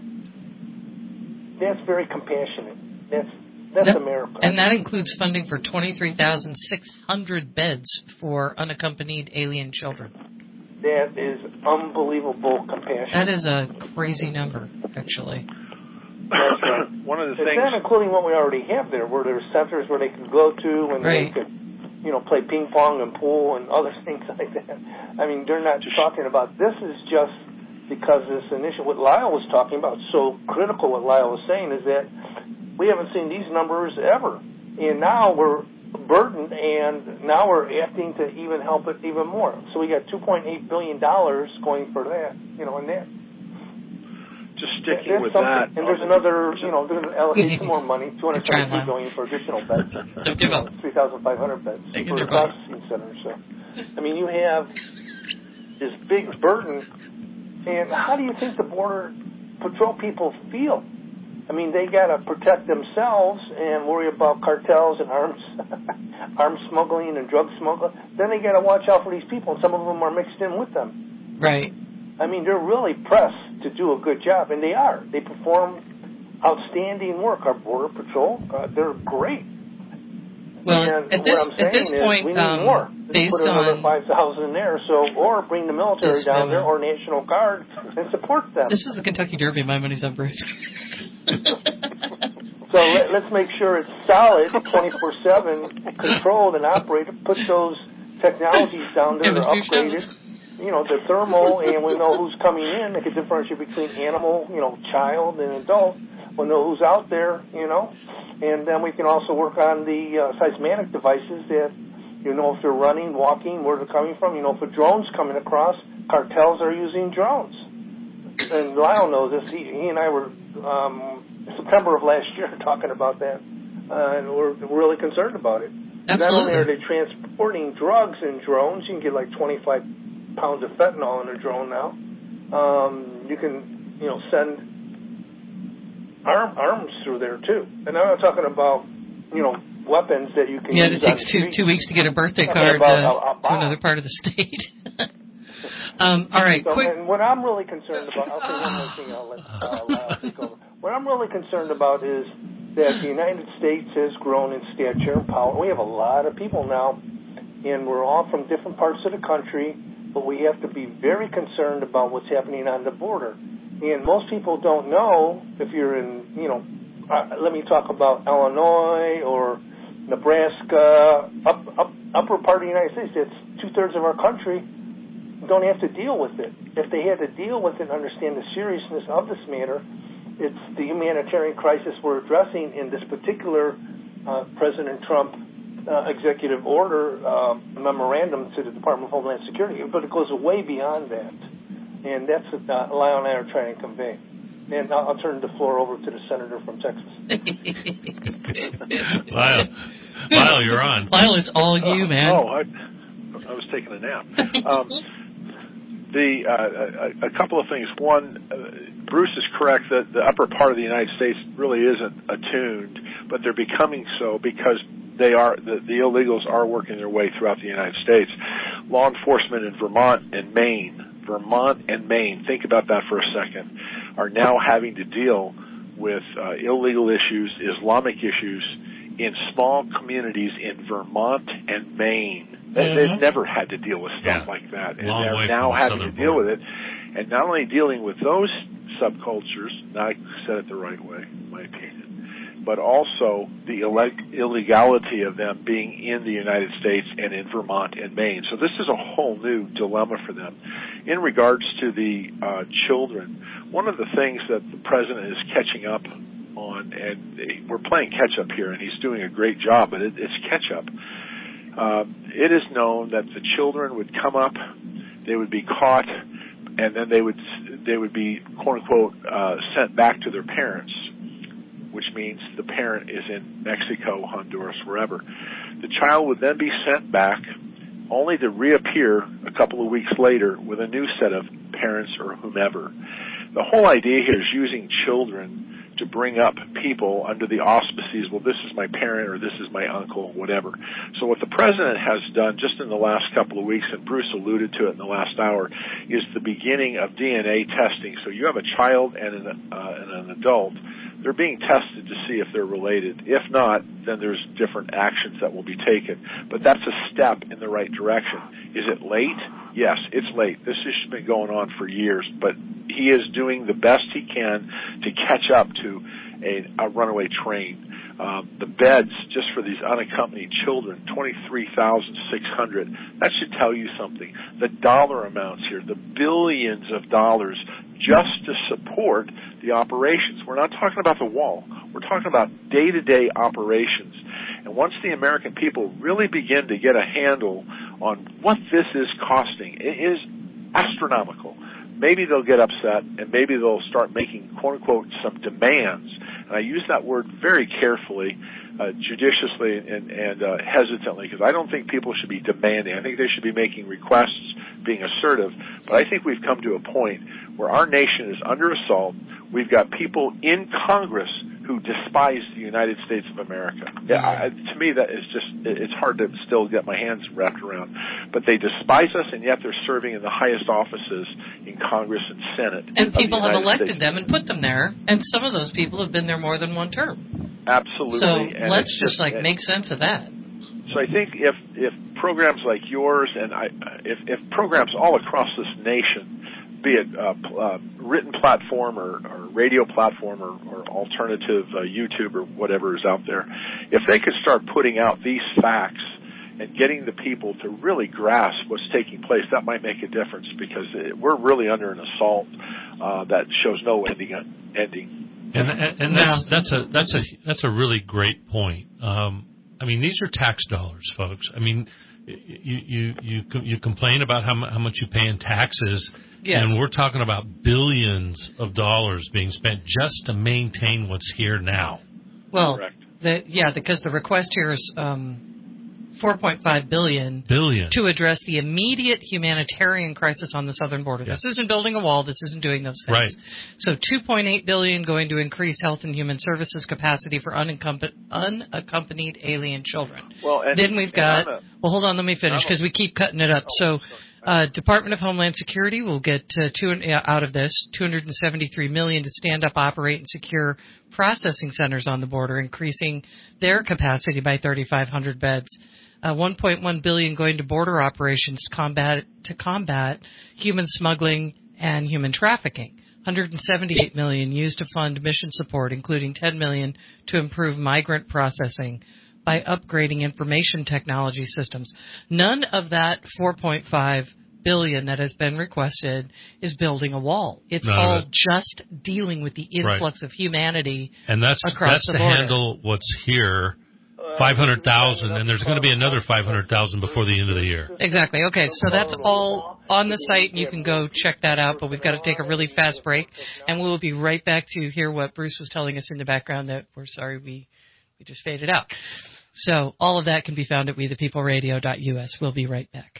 that's very compassionate. That's That's that, America. And that includes funding for twenty-three thousand six hundred beds for unaccompanied alien children. That is unbelievable compassion. That is a crazy number, actually. That's right. One of the it's things... not including what we already have there, where there's centers where they can go to and right. they could, you know, play ping pong and pool and other things like that. I mean, they're not just talking about... This is just because this initial... What Lyle was talking about, so critical what Lyle was saying, is that we haven't seen these numbers ever. And now we're burdened, and now we're acting to even help it even more. So we got two point eight billion dollars going for that, you know, and that. Just sticking That's with something. that. And there's another, you know, they're going to allocate some more money, two hundred seventy-three billion dollars for additional beds, you know, three thousand five hundred beds for the processing center. So, I mean, you have this big burden, and how do you think the Border Patrol people feel? I mean, they got to protect themselves and worry about cartels and arms, arms smuggling and drug smuggling. Then they got to watch out for these people, and some of them are mixed in with them. Right. I mean, they're really pressed to do a good job, and they are. They perform outstanding work. Our Border Patrol, uh, they're great. Well, and at what this, I'm saying at this point, is we need um, more. Based put another on five thousand there, so or bring the military down there or National Guard and support them. This is the Kentucky Derby. My money's on Bruce. So let, let's make sure it's solid, twenty-four seven, controlled and operated. Put those technologies down there to upgrade it. You know, the thermal, and we know who's coming in. They can differentiate between animal, you know, child and adult. We'll know who's out there, you know. And then we can also work on the uh, seismic devices that You know if they're running, walking, where they're coming from. You know if a drone's coming across. Cartels are using drones. And Lyle knows this. He, he and I were um, September of last year talking about that, uh, and we're really concerned about it. Absolutely. Not only are they transporting drugs in drones, you can get like twenty-five pounds of fentanyl in a drone now. Um, you can, you know, send arm, arms through there too. And I'm not talking about, you know, weapons that you can yeah, use. Yeah, it takes two two weeks to get a birthday card uh, to another part of the state. um, all right, so, quick. And what I'm really concerned about, I'll say one more thing, I'll let uh, Lyle take over. What I'm really concerned about is that the United States has grown in stature and power. We have a lot of people now, and we're all from different parts of the country, but we have to be very concerned about what's happening on the border. And most people don't know, if you're in, you know, uh, let me talk about Illinois or Nebraska, up, up, upper part of the United States, that's two-thirds of our country, don't have to deal with it. If they had to deal with it and understand the seriousness of this matter, it's the humanitarian crisis we're addressing in this particular uh, President Trump uh, executive order uh, memorandum to the Department of Homeland Security, but it goes way beyond that. And that's what uh, Lyle and I are trying to convey. And I'll, I'll turn the floor over to the senator from Texas. Lyle, Lyle, you're on. Lyle, it's all you, man. Oh, I, I was taking a nap. Um, the uh, a, a couple of things. One, uh, Bruce is correct that the upper part of the United States really isn't attuned, but they're becoming so because they are the, the illegals are working their way throughout the United States. Law enforcement in Vermont and Maine, Vermont and Maine, think about that for a second, are now having to deal with uh, illegal issues, Islamic issues in small communities in Vermont and Maine. Mm-hmm. They've never had to deal with stuff yeah. like that, and Long they're way now from having the to deal border. with it. And not only dealing with those subcultures, and I said it the right way, in my opinion, but also the illeg- illegality of them being in the United States and in Vermont and Maine. So this is a whole new dilemma for them. In regards to the uh, children, one of the things that the president is catching up on, and we're playing catch-up here, and he's doing a great job, but it, it's catch-up. Uh, it is known that the children would come up, they would be caught, and then they would they would be, quote-unquote, uh, sent back to their parents, which means the parent is in Mexico, Honduras, wherever. The child would then be sent back only to reappear a couple of weeks later with a new set of parents or whomever. The whole idea here is using children to bring up people under the auspices, well, this is my parent or this is my uncle, whatever. So what the president has done just in the last couple of weeks, and Bruce alluded to it in the last hour, is the beginning of D N A testing. So you have a child and an, uh, and an adult. They're being tested to see if they're related. If not, then there's different actions that will be taken. But that's a step in the right direction. Is it late? Yes, it's late. This has been going on for years, but he is doing the best he can to catch up to a, a runaway train. Um, the beds, just for these unaccompanied children, twenty-three thousand six hundred. That should tell you something. The dollar amounts here, the billions of dollars just to support the operations. We're not talking about the wall. We're talking about day-to-day operations. And once the American people really begin to get a handle on what this is costing, it is astronomical. Maybe they'll get upset, and maybe they'll start making, quote-unquote, some demands. And I use that word very carefully, uh, judiciously, and, and uh, hesitantly, because I don't think people should be demanding. I think they should be making requests, being assertive. But I think we've come to a point where our nation is under assault. We've got people in Congress who despise the United States of America. Yeah, I, to me, that is just, it's hard to still get my hands wrapped around. But they despise us, and yet they're serving in the highest offices in Congress and Senate. And people have elected States. them and put them there, and some of those people have been there more than one term. Absolutely. So and let's just, just like, and, make sense of that. So I think if if programs like yours and I, if, if programs all across this nation, be it a uh, written platform or, or radio platform or, or alternative uh, YouTube or whatever is out there, if they could start putting out these facts and getting the people to really grasp what's taking place, that might make a difference, because it, we're really under an assault uh, that shows no ending. ending. And, and, and that's that's a that's a that's a really great point. Um, I mean, these are tax dollars, folks. I mean, you you you, you complain about how, how much you pay in taxes, yes. and we're talking about billions of dollars being spent just to maintain what's here now. Well, the, yeah, because the request here is um, four point five billion billion to address the immediate humanitarian crisis on the southern border. Yeah. This isn't building a wall. This isn't doing those things. Right. So two point eight billion going to increase health and human services capacity for unaccompanied, unaccompanied alien children. Well, and, then we've got. A, well, hold on. Let me finish because we keep cutting it up. So. Uh, Department of Homeland Security will get uh, two, uh, out of this two hundred seventy-three million dollars to stand up, operate, and secure processing centers on the border, increasing their capacity by thirty-five hundred beds. Uh, one point one billion dollars going to border operations to combat to combat human smuggling and human trafficking. one hundred seventy-eight million dollars used to fund mission support, including ten million dollars to improve migrant processing by upgrading information technology systems. None of that four point five billion dollars that has been requested is building a wall. It's None all it. just dealing with the influx right. of humanity and that's, across that's the to border. handle what's here, five hundred thousand, and there's going to be another five hundred thousand before the end of the year. Exactly. Okay, so that's all on the site, and you can go check that out, but we've got to take a really fast break, and we will be right back to hear what Bruce was telling us in the background that we're sorry we, we just faded out. So all of that can be found at we the people radio dot U S. We'll be right back.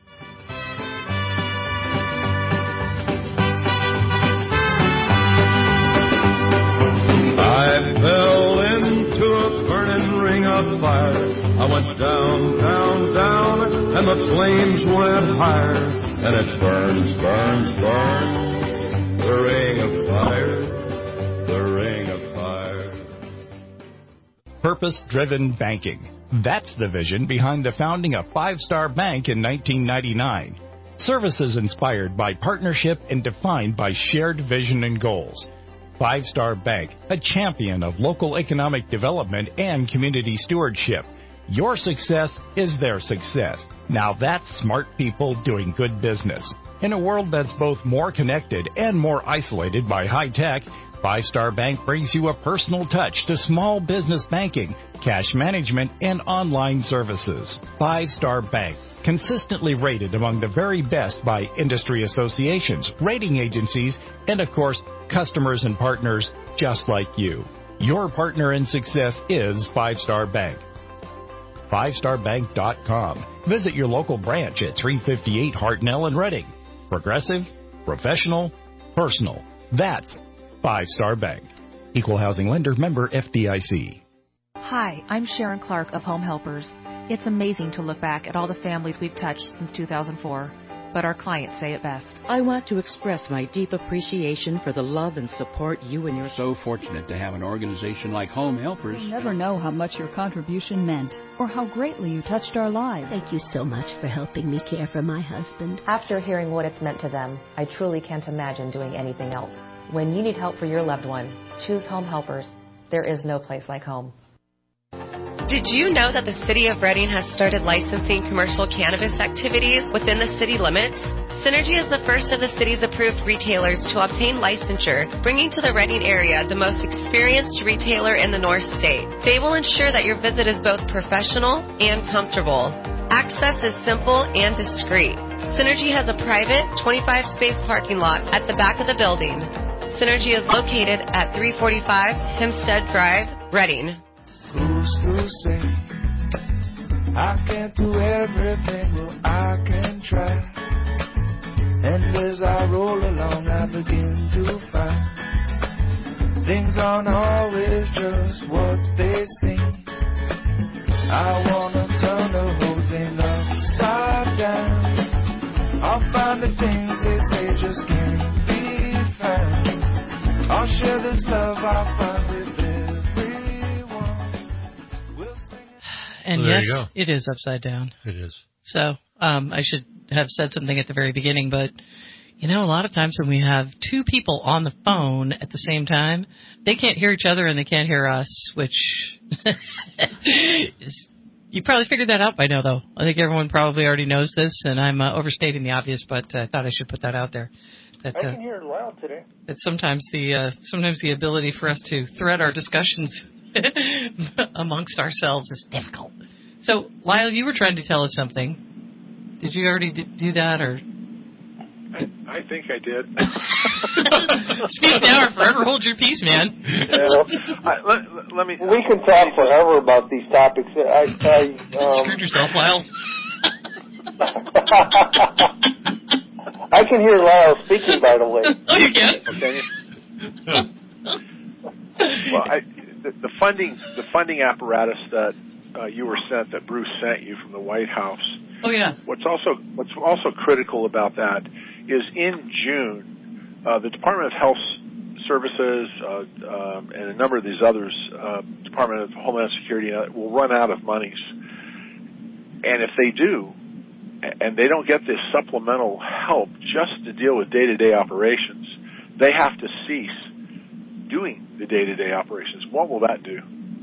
I fell into a burning ring of fire. I went down, down, down, and the flames went higher. And it burns, burns, burns, the ring of fire, the ring of fire. Purpose-driven banking. That's the vision behind the founding of Five Star Bank in nineteen ninety-nine. Services inspired by partnership and defined by shared vision and goals. Five Star Bank, a champion of local economic development and community stewardship. Your success is their success. Now that's smart people doing good business. In a world that's both more connected and more isolated by high tech, Five Star Bank brings you a personal touch to small business banking, cash management, and online services. Five Star Bank, consistently rated among the very best by industry associations, rating agencies, and of course, customers and partners just like you. Your partner in success is Five Star Bank. five star bank dot com. Visit your local branch at three fifty-eight Hartnell in Reading. Progressive, professional, personal. That's Five Star Bank. Equal housing lender, member F D I C. Hi, I'm Sharon Clark of Home Helpers. It's amazing to look back at all the families we've touched since two thousand four, but our clients say it best. I want to express my deep appreciation for the love and support you and your... So fortunate to have an organization like Home Helpers. You'll never know how much your contribution meant or how greatly you touched our lives. Thank you so much for helping me care for my husband. After hearing what it's meant to them, I truly can't imagine doing anything else. When you need help for your loved one, choose Home Helpers. There is no place like home. Did you know that the City of Reading has started licensing commercial cannabis activities within the city limits? Synergy is the first of the city's approved retailers to obtain licensure, bringing to the Reading area the most experienced retailer in the North State. They will ensure that your visit is both professional and comfortable. Access is simple and discreet. Synergy has a private twenty-five space parking lot at the back of the building. Synergy is located at three forty-five Hempstead Drive, Reading. Who's to say I can't do everything, well I can try. And as I roll along I begin to find things aren't always just what they seem. I wanna turn the whole thing upside down. I'll find the things they say just can't be found. I'll share this love I find with And well, there yes, you go. It is upside down. It is. So um, I should have said something at the very beginning, but, you know, a lot of times when we have two people on the phone at the same time, they can't hear each other and they can't hear us, which is, you probably figured that out by now, though. I think everyone probably already knows this, and I'm uh, overstating the obvious, but I thought I should put that out there. That, I uh, can hear it loud today. that sometimes the uh, sometimes the ability for us to thread our discussions amongst ourselves is difficult. So, Lyle, you were trying to tell us something. Did you already d- do that, or? I, I think I did. Speak now or forever hold your peace, man. Yeah. I, let, let me. We can talk forever about these topics. I, I um, screwed yourself, Lyle. I can hear Lyle speaking, by the way. Oh, you can? Okay. Well, I, the, the funding, the funding apparatus that uh, you were sent, that Bruce sent you from the White House. Oh yeah. What's also what's also critical about that is in June, uh, the Department of Health Services uh, um, and a number of these others, uh, Department of Homeland Security, uh, will run out of monies. And if they do, and they don't get this supplemental help just to deal with day-to-day operations, they have to cease doing the day-to-day operations. What will that do?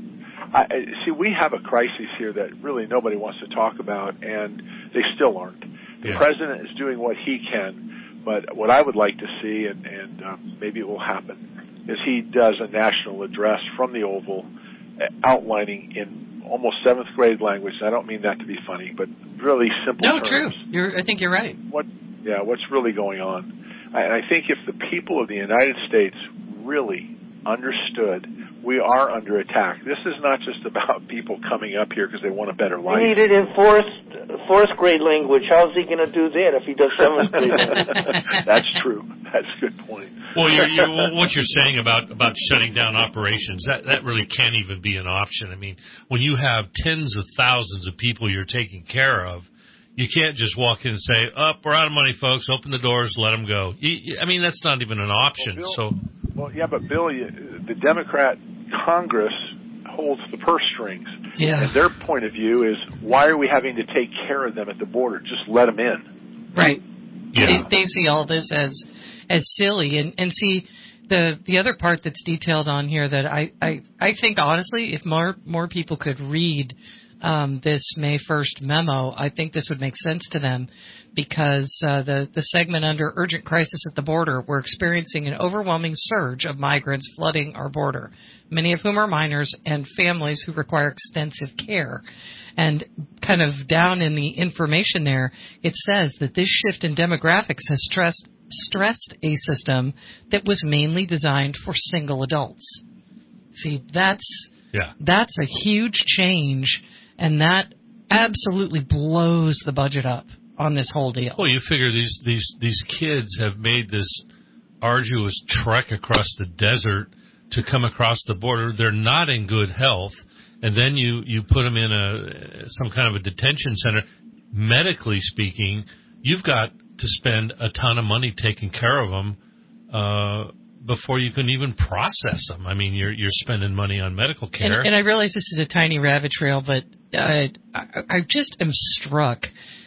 I, see, we have a crisis here that really nobody wants to talk about, and they still aren't. The Yeah. president is doing what he can, but what I would like to see, and, and uh, maybe it will happen, is he does a national address from the Oval outlining in almost seventh grade language. I don't mean that to be funny, but really simple no, terms. true. You're, I think you're right. What, yeah, what's really going on? I, I think if the people of the United States really understood we are under attack. This is not just about people coming up here because they want a better life. You need it in fourth, fourth grade language. How's he going to do that if he does seventh grade language? That's true. That's a good point. Well, you're, you're, what you're saying about, about shutting down operations, that, that really can't even be an option. I mean, when you have tens of thousands of people you're taking care of, you can't just walk in and say, oh, we're out of money, folks. Open the doors, let them go. You, you, I mean, that's not even an option. Well, so. Well, yeah, but Bill, you, the Democrat Congress holds the purse strings. Yeah. And their point of view is, why are we having to take care of them at the border? Just let them in. Right. Yeah. They, they see all this as as silly. And, and see, the the other part that's detailed on here that I, I, I think, honestly, if more, more people could read um, this May first memo, I think this would make sense to them. Because uh, the, the segment under urgent crisis at the border, we're experiencing an overwhelming surge of migrants flooding our border, many of whom are minors and families who require extensive care. And kind of down in the information there, it says that this shift in demographics has stressed, stressed a system that was mainly designed for single adults. See, that's yeah. that's a huge change, and that absolutely blows the budget up on this whole deal. Well, you figure these, these, these kids have made this arduous trek across the desert to come across the border. They're not in good health. And then you, you put them in a some kind of a detention center. Medically speaking, you've got to spend a ton of money taking care of them uh, before you can even process them. I mean, you're you're spending money on medical care. And, and I realize this is a tiny rabbit trail, but uh, I, I just am struck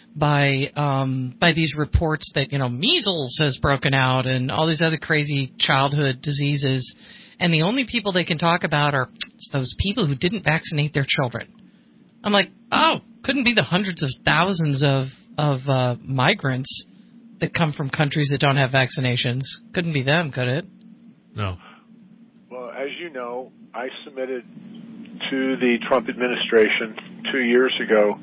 by um, by these reports that, you know, measles has broken out and all these other crazy childhood diseases, and the only people they can talk about are those people who didn't vaccinate their children. I'm like, oh, couldn't be the hundreds of thousands of of uh, migrants that come from countries that don't have vaccinations. Couldn't be them, could it? No. Well, as you know, I submitted to the Trump administration two years ago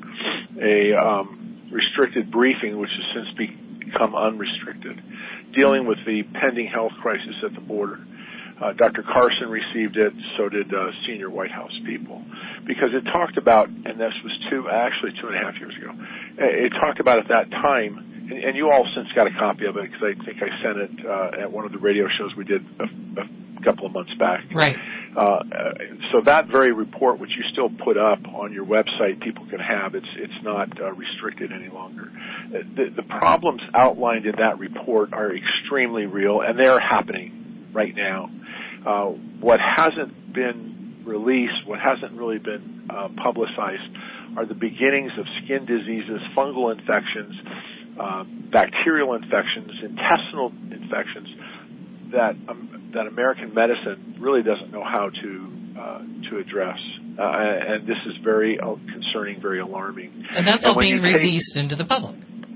a um, restricted briefing, which has since become unrestricted, dealing with the pending health crisis at the border. Uh, Doctor Carson received it, so did uh, senior White House people, because it talked about, and this was two, actually two and a half years ago, it talked about at that time, and, and you all since got a copy of it, because I think I sent it uh, at one of the radio shows we did a, a couple of months back. Right. Uh, so that very report, which you still put up on your website, people can have. It's it's not uh, restricted any longer. The, the problems outlined in that report are extremely real, and they're happening right now. Uh, what hasn't been released, what hasn't really been uh, publicized, are the beginnings of skin diseases, fungal infections, uh, bacterial infections, intestinal infections that um, that American medicine really doesn't know how to uh, to address, uh, and this is very uh, concerning, very alarming. And that's and all being take, released into the public.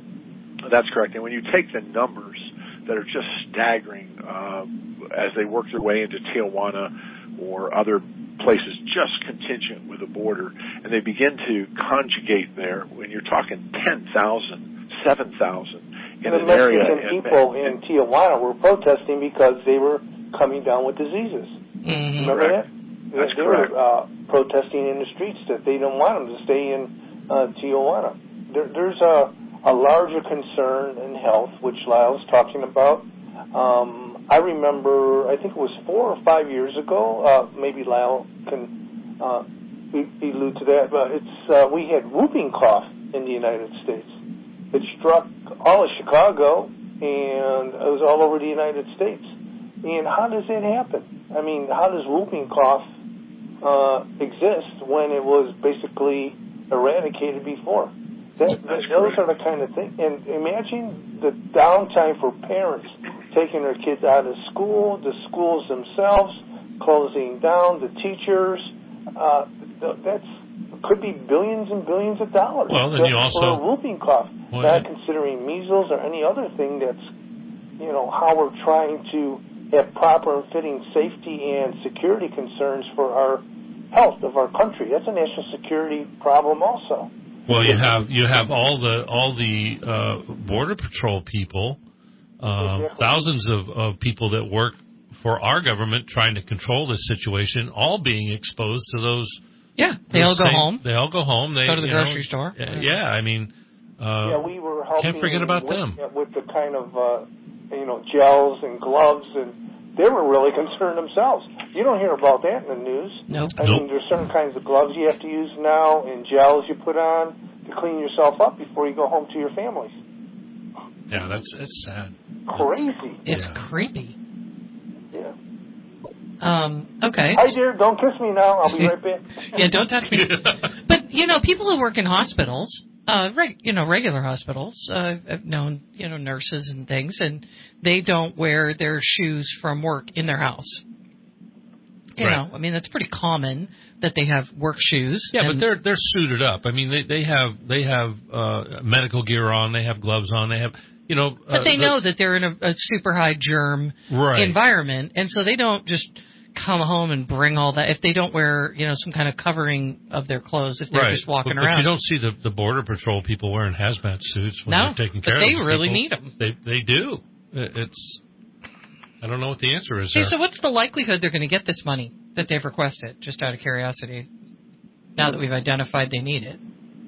That's correct. And when you take the numbers that are just staggering uh, as they work their way into Tijuana or other places just contingent with the border, and they begin to conjugate there when you're talking ten thousand, seven thousand in and an the area. Mexican people in Tijuana were protesting because they were coming down with diseases. Mm-hmm. Remember Correct. that? That's they correct. were uh, protesting in the streets that they didn't want them to stay in uh, Tijuana. There, there's a, a larger concern in health, which Lyle's talking about. Um, I remember, I think it was four or five years ago, uh, maybe Lyle can uh, allude to that, but it's uh, we had whooping cough in the United States. It struck all of Chicago, and it was all over the United States. And how does that happen? I mean, how does whooping cough uh, exist when it was basically eradicated before? That, that, those are the kind of things. And imagine the downtime for parents taking their kids out of school, the schools themselves closing down, the teachers. Uh, that's could be billions and billions of dollars well, then just you also, for a whooping cough, well, not yeah. considering measles or any other thing that's, you know, how we're trying to have proper and fitting safety and security concerns for our health of our country. That's a national security problem also. Well, you have you have all the all the uh, border patrol people, um, exactly. thousands of, of people that work for our government trying to control this situation, all being exposed to those. Yeah, they all go same, home. They all go home. They go to the you grocery know, store. Yeah, yeah, I mean, uh, yeah, we were helping can't forget about with, them with the kind of uh, you know gels and gloves, and they were really concerned themselves. You don't hear about that in the news. Nope. I nope. mean, there's certain kinds of gloves you have to use now, and gels you put on to clean yourself up before you go home to your families. Yeah, that's that's sad. Crazy. It's yeah. creepy. Yeah. Um, okay. Hi, dear. Don't kiss me now. I'll be right back. Yeah, don't touch me. But, you know, people who work in hospitals, uh, reg, you know, regular hospitals, uh, I've known, you know, nurses and things, and they don't wear their shoes from work in their house. You right. know, I mean, that's pretty common that they have work shoes. Yeah, and, but they're they're suited up. I mean, they they have they have uh, medical gear on. They have gloves on. They have, you know. But uh, they the, know that they're in a, a super high germ right. environment, and so they don't just come home and bring all that if they don't wear, you know, some kind of covering of their clothes if they're right. just walking but, around. But you don't see the, the border patrol people wearing hazmat suits when no, they're taking care but of they these really people. need them. They they do. It's I don't know what the answer is Hey, there. so what's the likelihood they're going to get this money that they've requested? Just out of curiosity, now that we've identified they need it.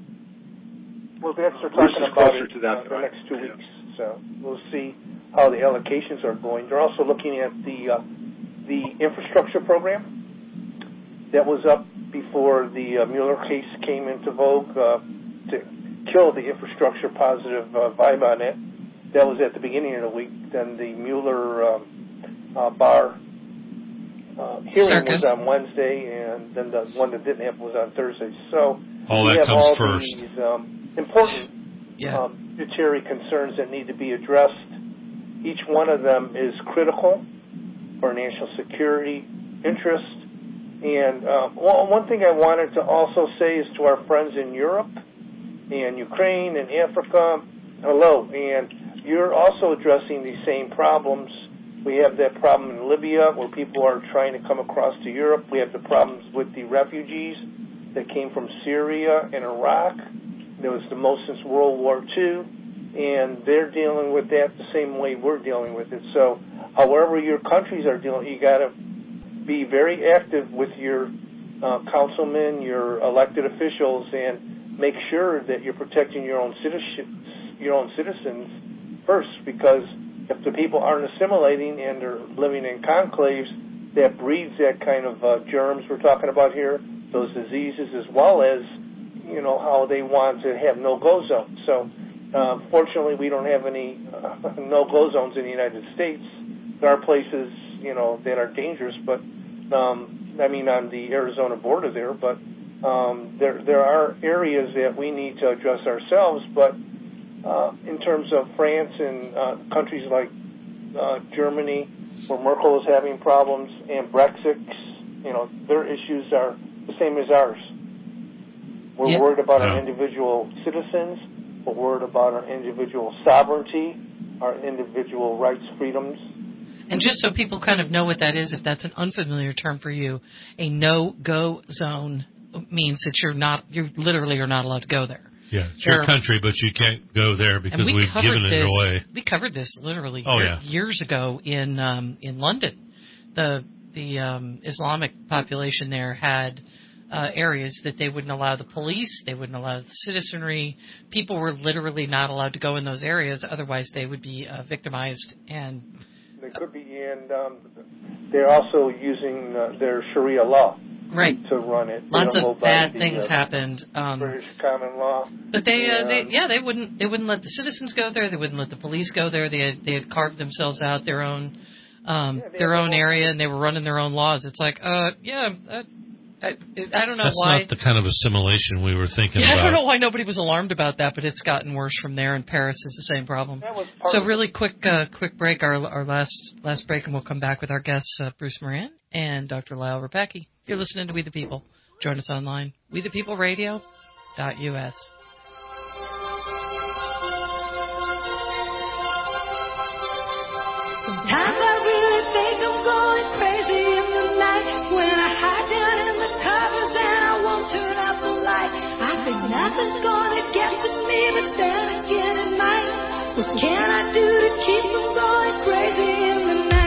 Well, that's they're talking We're about closer it to that uh, the time. next two Yeah. weeks. So we'll see how the allocations are going. They're also looking at the uh, the infrastructure program that was up before the uh, Mueller case came into vogue uh, to kill the infrastructure positive uh, vibe on it. That was at the beginning of the week. Then the Mueller um, uh, Barr uh, hearing Circus. was on Wednesday, and then the one that didn't happen was on Thursday. So all we that have comes all first. these um, important Yeah. um, budgetary concerns that need to be addressed. Each one of them is critical for national security interest. And uh, well, one thing I wanted to also say is to our friends in Europe and Ukraine and Africa, hello. And you're also addressing these same problems. We have that problem in Libya where people are trying to come across to Europe. We have the problems with the refugees that came from Syria and Iraq. That was the most since World War Two. And they're dealing with that the same way we're dealing with it. So however your countries are dealing, you got to be very active with your uh, councilmen, your elected officials, and make sure that you're protecting your own citizenship, your own citizens first. Because if the people aren't assimilating and they're living in conclaves, that breeds that kind of uh, germs we're talking about here, those diseases, as well as you know how they want to have no-go zones. So. Uh, fortunately, we don't have any uh, no-go zones in the United States. There are places, you know, that are dangerous, but um, I mean, on the Arizona border there. But um, there there are areas that we need to address ourselves. But uh, in terms of France and uh, countries like uh, Germany, where Merkel is having problems, and Brexit, you know, their issues are the same as ours. We're yeah. worried about yeah. our individual citizens. We're worried about our individual sovereignty, our individual rights, freedoms. And just so people kind of know what that is, if that's an unfamiliar term for you, a no-go zone means that you're not, you literally are not allowed to go there. Yeah, it's your country, but you can't go there because we we've given this, it away. We covered this literally oh, year, yeah. years ago in um, in London. The the um, Islamic population there had uh, areas that they wouldn't allow the police, they wouldn't allow the citizenry. People were literally not allowed to go in those areas, otherwise they would be uh, victimized. And they could be, and um, they're also using uh, their Sharia law. Right. To run it. Lots of bad the, things uh, happened. Um, British common law. But they, uh, and, they, yeah, they wouldn't, they wouldn't let the citizens go there. They wouldn't let the police go there. They had, they had carved themselves out their own, um, yeah, their own area, and they were running their own laws. It's like, uh, yeah, uh, I, I don't know That's why. That's not the kind of assimilation we were thinking yeah, about. I don't know why nobody was alarmed about that, but it's gotten worse from there. And Paris is the same problem. So really quick, uh, quick break. Our our last last break, and we'll come back with our guests, uh, Bruce Moran and Doctor Lyle Rapacki. You're listening to We the People. Join us online, we the people radio dot U S. Sometimes I really think I'm going crazy in the night when I hide down in the covers and I won't turn out the light. I think nothing's gonna get to me, but then again it might. What can I do to keep from going crazy in the night?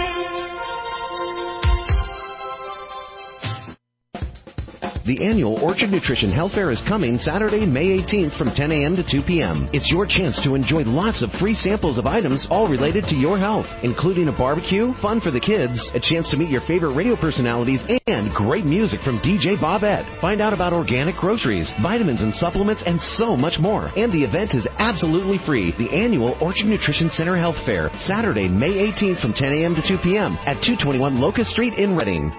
The annual Orchard Nutrition Health Fair is coming Saturday, May eighteenth from ten a.m. to two p.m. It's your chance to enjoy lots of free samples of items all related to your health, including a barbecue, fun for the kids, a chance to meet your favorite radio personalities, and great music from D J Bobette. Find out about organic groceries, vitamins and supplements, and so much more. And the event is absolutely free. The annual Orchard Nutrition Center Health Fair, Saturday, May eighteenth from ten a.m. to two p.m. at two twenty-one Locust Street in Reading.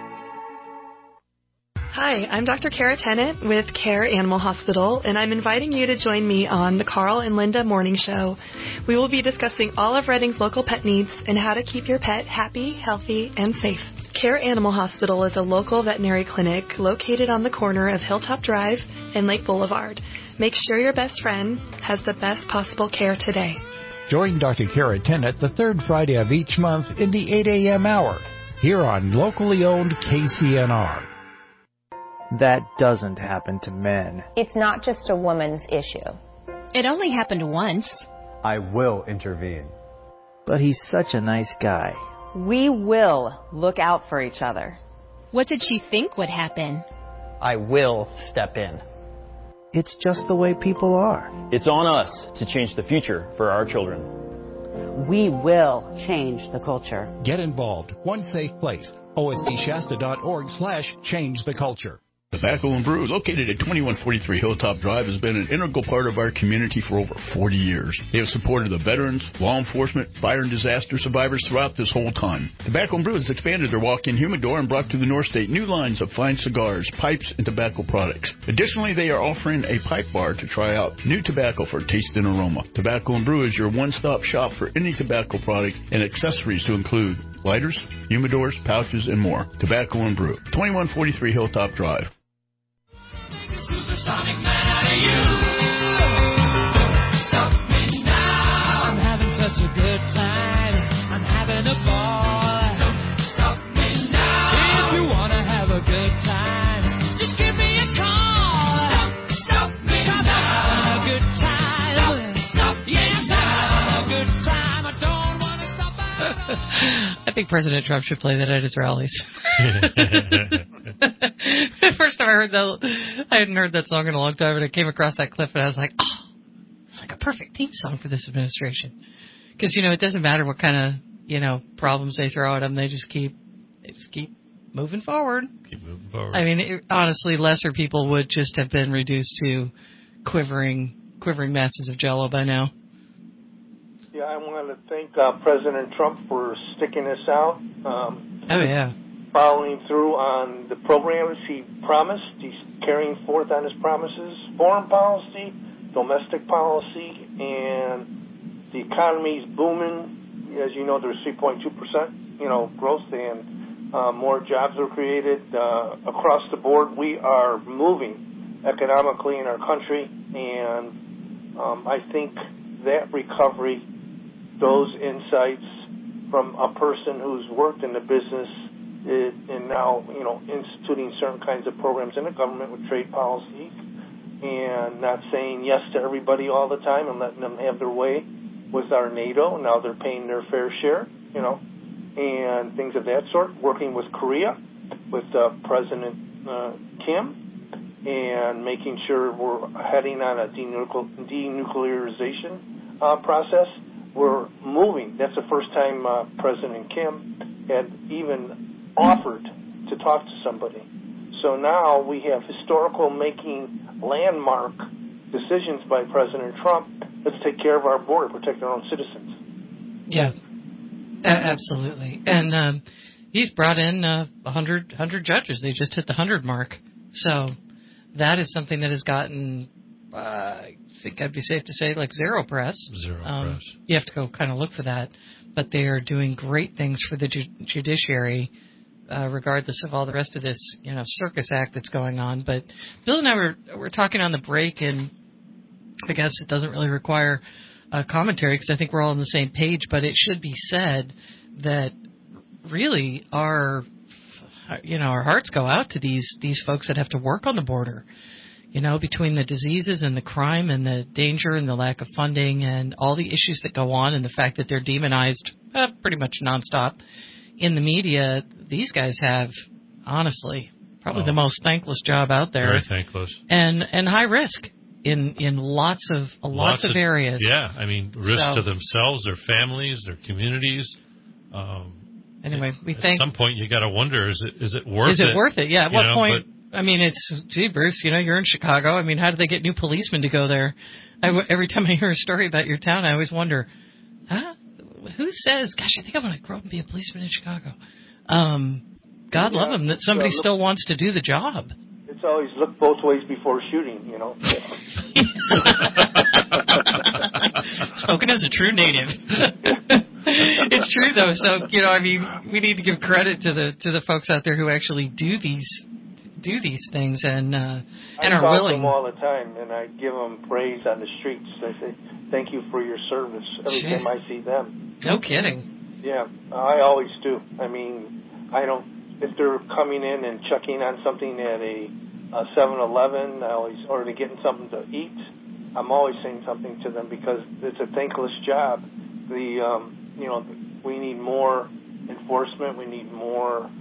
Hi, I'm Doctor Kara Tennant with Care Animal Hospital, and I'm inviting you to join me on the Carl and Linda Morning Show. We will be discussing all of Reading's local pet needs and how to keep your pet happy, healthy, and safe. Care Animal Hospital is a local veterinary clinic located on the corner of Hilltop Drive and Lake Boulevard. Make sure your best friend has the best possible care today. Join Doctor Kara Tennant the third Friday of each month in the eight a.m. hour here on locally owned K C N R. That doesn't happen to men. It's not just a woman's issue. It only happened once. I will intervene. But he's such a nice guy. We will look out for each other. What did she think would happen? I will step in. It's just the way people are. It's on us to change the future for our children. We will change the culture. Get involved. One safe place. O S D Shasta dot org slash change the culture. Tobacco and Brew, located at twenty-one forty-three Hilltop Drive, has been an integral part of our community for over forty years. They have supported the veterans, law enforcement, fire and disaster survivors throughout this whole time. Tobacco and Brew has expanded their walk-in humidor and brought to the North State new lines of fine cigars, pipes, and tobacco products. Additionally, they are offering a pipe bar to try out new tobacco for taste and aroma. Tobacco and Brew is your one-stop shop for any tobacco product and accessories to include lighters, humidors, pouches, and more. Tobacco and Brew, twenty-one forty-three Hilltop Drive. Supersonic man out of you. Stop me now. I'm having such a good time. I'm having a ball. Stop me now. If you wanna have a good time, just give me a call. Stop, stop me Come now. On, a good time. Stop, stop yes, now. A good time. I don't wanna stop. I think President Trump should play that at his rallies. The first time I heard that, I hadn't heard that song in a long time, and I came across that clip, and I was like, oh, it's like a perfect theme song for this administration. Because, you know, it doesn't matter what kind of, you know, problems they throw at them, they just keep, they just keep moving forward. Keep moving forward. I mean, it, honestly, lesser people would just have been reduced to quivering, quivering masses of jello by now. Yeah, I want to thank uh, President Trump for sticking this out. Um, oh, yeah. Following through on the programs he promised. He's carrying forth on his promises. Foreign policy, domestic policy, and the economy's booming. As you know, there's three point two percent, you know, growth, and uh, more jobs are created uh, across the board. We are moving economically in our country, and um, I think that recovery, those insights, from a person who's worked in the business it, and now, you know, instituting certain kinds of programs in the government with trade policies and not saying yes to everybody all the time and letting them have their way with our NATO. Now they're paying their fair share, you know, and things of that sort. Working with Korea, with uh, President uh, Kim, and making sure we're heading on a denuclearization uh, process. We're moving. That's the first time uh, President Kim had even offered to talk to somebody. So now we have historical making landmark decisions by President Trump. Let's take care of our border, protect our own citizens. Yeah, a- absolutely. And um, he's brought in uh, one hundred, one hundred judges. They just hit the one hundred mark. So that is something that has gotten, uh, I think I'd be safe to say, like zero press. Zero um, press. You have to go kind of look for that. But they are doing great things for the ju- judiciary, uh, regardless of all the rest of this, you know, circus act that's going on. But Bill and I were, were talking on the break, and I guess it doesn't really require uh, commentary because I think we're all on the same page. But it should be said that really our You know, our hearts go out to these these folks that have to work on the border. You know, between the diseases and the crime and the danger and the lack of funding and all the issues that go on and the fact that they're demonized uh, pretty much nonstop in the media, these guys have, honestly, probably oh, the most thankless job out there. Very thankless. And and high risk in, in lots of uh, lots, lots of, of areas. Yeah, I mean, risk so, to themselves, their families, their communities. Um, Anyway, we at think some point you got to wonder: is it is it worth it? Is it, it worth it? Yeah. At what know, point? I mean, it's gee, Bruce. You know, you're in Chicago. I mean, how do they get new policemen to go there? I, every time I hear a story about your town, I always wonder, huh? Who says? Gosh, I think I want to grow up and be a policeman in Chicago. Um, God yeah, love them that somebody uh, look, still wants to do the job. It's always look both ways before shooting. You know. Spoken as a true native. It's true though. So you know, I mean, we need to give credit to the to the folks out there who actually do these do these things and uh, and I are talk willing. to them all the time, and I give them praise on the streets. I say, "Thank you for your service." Every Jeez. time I see them. No kidding. Yeah, I always do. I mean, I don't. If they're coming in and checking on something at a seven eleven, I always or they're getting something to eat. I'm always saying something to them because it's a thankless job. The um, you know, we need more enforcement. We need more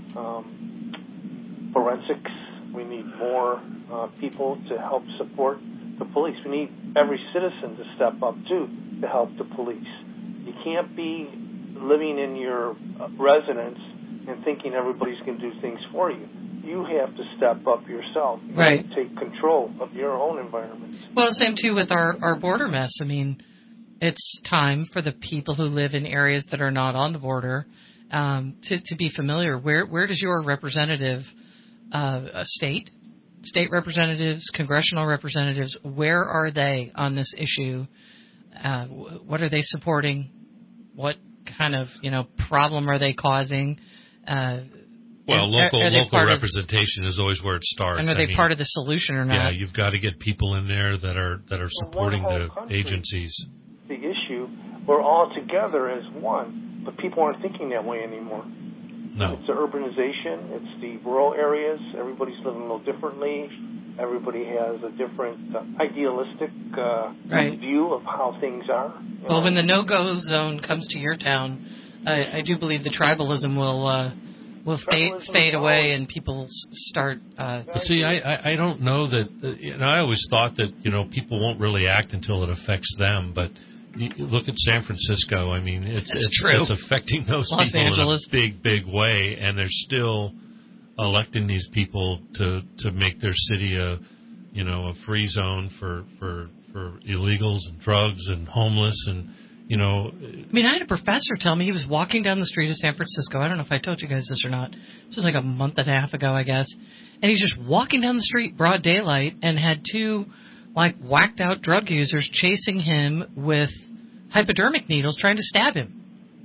um, forensics. We need more uh, people to help support the police. We need every citizen to step up, too, to help the police. You can't be living in your residence and thinking everybody's going to do things for you. You have to step up yourself. You right. have to take control of your own environment. Well, same, too, with our, our border mess. I mean, it's time for the people who live in areas that are not on the border um, to, to be familiar. Where where does your representative, uh, state, state representatives, congressional representatives, where are they on this issue? Uh, what are they supporting? What kind of you know problem are they causing? Uh, well, and local are, are local representation of, is always where it starts. And are I they mean, part of the solution or not? Yeah, you've got to get people in there that are that are supporting well, the country. agencies. The issue, we're all together as one, but people aren't thinking that way anymore. No. It's the urbanization, it's the rural areas, everybody's living a little differently, everybody has a different uh, idealistic uh, right. view of how things are. Well, know? when the no-go zone comes to your town, I, I do believe the tribalism will uh, will fade, fade away and people start... Uh, See, I, I, I don't know that... Uh, you know, I always thought that, you know, people won't really act until it affects them, but... You look at San Francisco. I mean, it's it's, true. it's affecting those Los people Angeles. in a big, big way, and they're still electing these people to, to make their city a, you know, a free zone for, for for illegals and drugs and homeless and, you know. I mean, I had a professor tell me he was walking down the street of San Francisco. I don't know if I told you guys this or not. This was like a month and a half ago, I guess. And he's just walking down the street, broad daylight, and had two, like, whacked out drug users chasing him with hypodermic needles trying to stab him.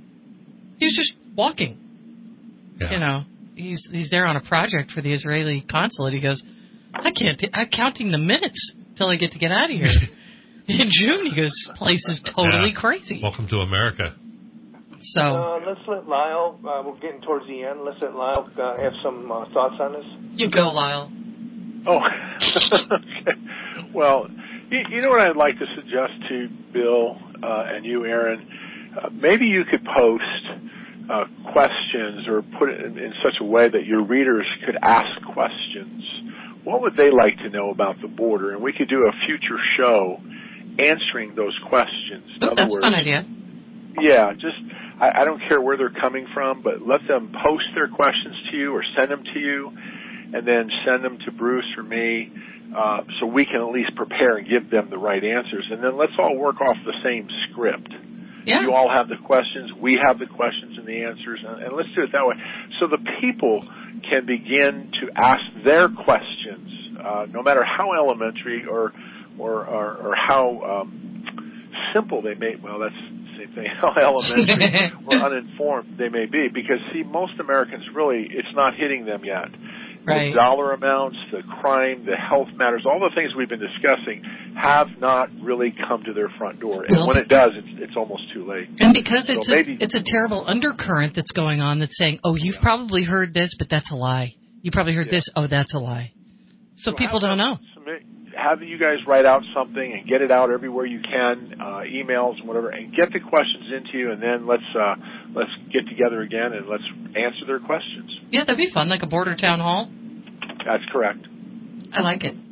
He was just walking. Yeah. You know, he's he's there on a project for the Israeli consulate. He goes, I can't, t- I'm counting the minutes till I get to get out of here. In June, he goes, this place is totally yeah. crazy. Welcome to America. So uh, let's let Lyle. Uh, we're getting towards the end. Let's let Lyle uh, have some uh, thoughts on this. You go, Lyle. Oh, okay. Well, you, you know what I'd like to suggest to Bill uh, and you, Aaron? Uh, maybe you could post uh, questions or put it in, in such a way that your readers could ask questions. What would they like to know about the border? And we could do a future show answering those questions. In oh, other that's words, a fun idea. Yeah, just I, I don't care where they're coming from, but let them post their questions to you or send them to you, and then send them to Bruce or me, uh, so we can at least prepare and give them the right answers. And then let's all work off the same script. Yeah. You all have the questions, we have the questions and the answers, and, and let's do it that way. So the people can begin to ask their questions, uh, no matter how elementary or or, or, or how um, simple they may. Well, that's the same thing. How elementary or uninformed they may be, because see, most Americans really, it's not hitting them yet. Right. The dollar amounts, the crime, the health matters, all the things we've been discussing have not really come to their front door. And Well, when it does, it's, it's almost too late. And because So it's maybe, a, it's a terrible undercurrent that's going on that's saying, oh, you've Yeah. probably heard this, but that's a lie. You probably heard Yeah. this, oh, that's a lie. So, So people have don't them know. Submit, have you guys write out something and get it out everywhere you can, uh, emails and whatever, and get the questions into you, and then let's uh, let's get together again and let's answer their questions. Yeah, that'd be fun, like a border town hall. That's correct. I like it.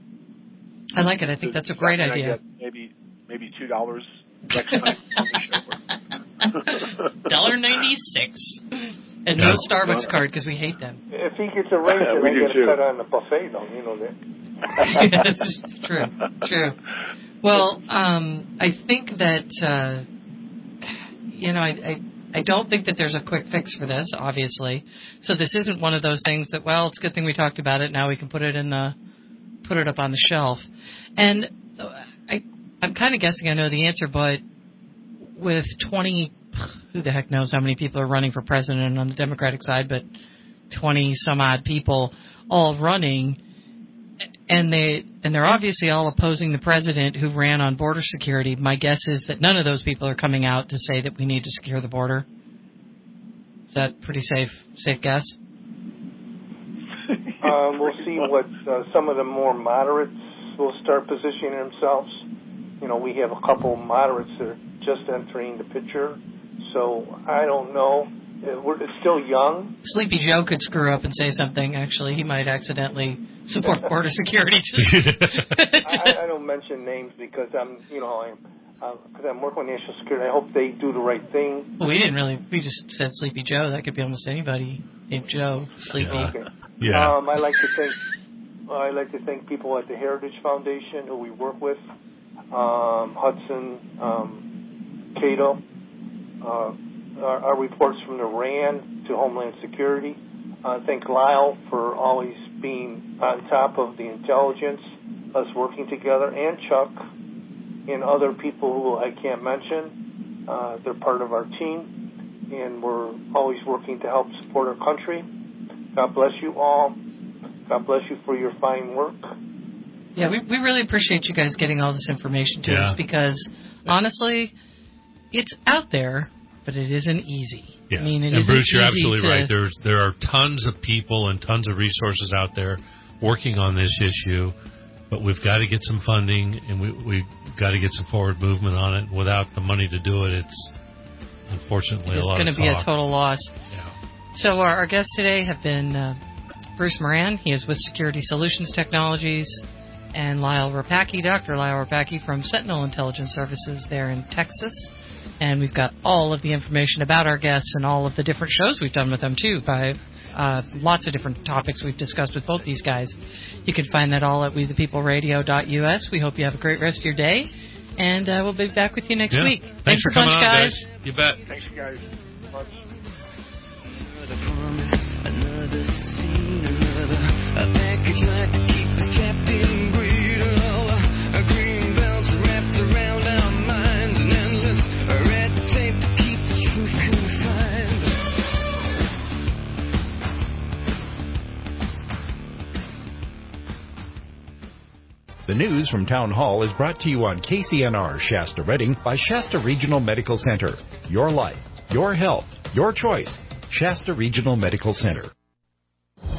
I like it. I think that's a great Can I idea. get maybe maybe two dollars next time on the show. Dollar ninety six, and no Starbucks card because we hate them. If he gets a raise, then We I do get too. a cut on the buffet, though. You know that. It's true, true. Well, um, I think that uh, you know, I, I I don't think that there's a quick fix for this, obviously. So this isn't one of those things that, well, it's a good thing we talked about it. Now we can put it in the put it up on the shelf. And I I'm kind of guessing I know the answer, but with twenty, who the heck knows how many people are running for president on the Democratic side, but twenty some odd people all running. And they and they're obviously all opposing the president who ran on border security. My guess is that none of those people are coming out to say that we need to secure the border. Is that a pretty safe safe guess? Um, we'll see what uh, some of the more moderates will start positioning themselves. You know, we have a couple moderates that are just entering the picture, so I don't know. We're, it's still young. Sleepy Joe could screw up and say something. Actually, he might accidentally support border security. I, I don't mention names because I'm, you know, I'm because uh, I'm working on national security. I hope they do the right thing. Well, we didn't really. We just said Sleepy Joe. That could be almost anybody named Joe. Sleepy. Yeah. Okay. Yeah. Um, I like to thank I like to thank people at the Heritage Foundation who we work with, um, Hudson, um, Cato. Uh, Our, our reports from the R A N to Homeland Security. I uh, thank Lyle for always being on top of the intelligence, us working together, and Chuck and other people who I can't mention. Uh, they're part of our team, and we're always working to help support our country. God bless you all. God bless you for your fine work. Yeah, we we really appreciate you guys getting all this information to Yeah. us because, honestly, it's out there. But it isn't easy. Yeah. I mean, it and isn't Bruce, you're easy absolutely to... right. There's there are tons of people and tons of resources out there working on this issue, but we've got to get some funding and we we've got to get some forward movement on it. Without the money to do it, it's unfortunately it's a lot going of to be talk. a total loss. Yeah. So our, our guests today have been uh, Bruce Moran. He is with Security Solutions Technologies, and Lyle Rapacki, Doctor Lyle Rapacki from Sentinel Intelligence Services there in Texas. And we've got all of the information about our guests and all of the different shows we've done with them, too, by uh, lots of different topics we've discussed with both these guys. You can find that all at we the people radio dot U S. We hope you have a great rest of your day, and uh, we'll be back with you next Yeah. week. Thanks, Thanks for a coming bunch, on, guys. guys. You bet. Thanks, guys. Much. Another promise, another scene, another a package like to keep us trapped in greed. A green belts wrapped around our minds, an endless red tape to keep the truth confined. The news from Town Hall is brought to you on K C N R Shasta Redding by Shasta Regional Medical Center. Your life, Your health, your choice. Shasta Regional Medical Center.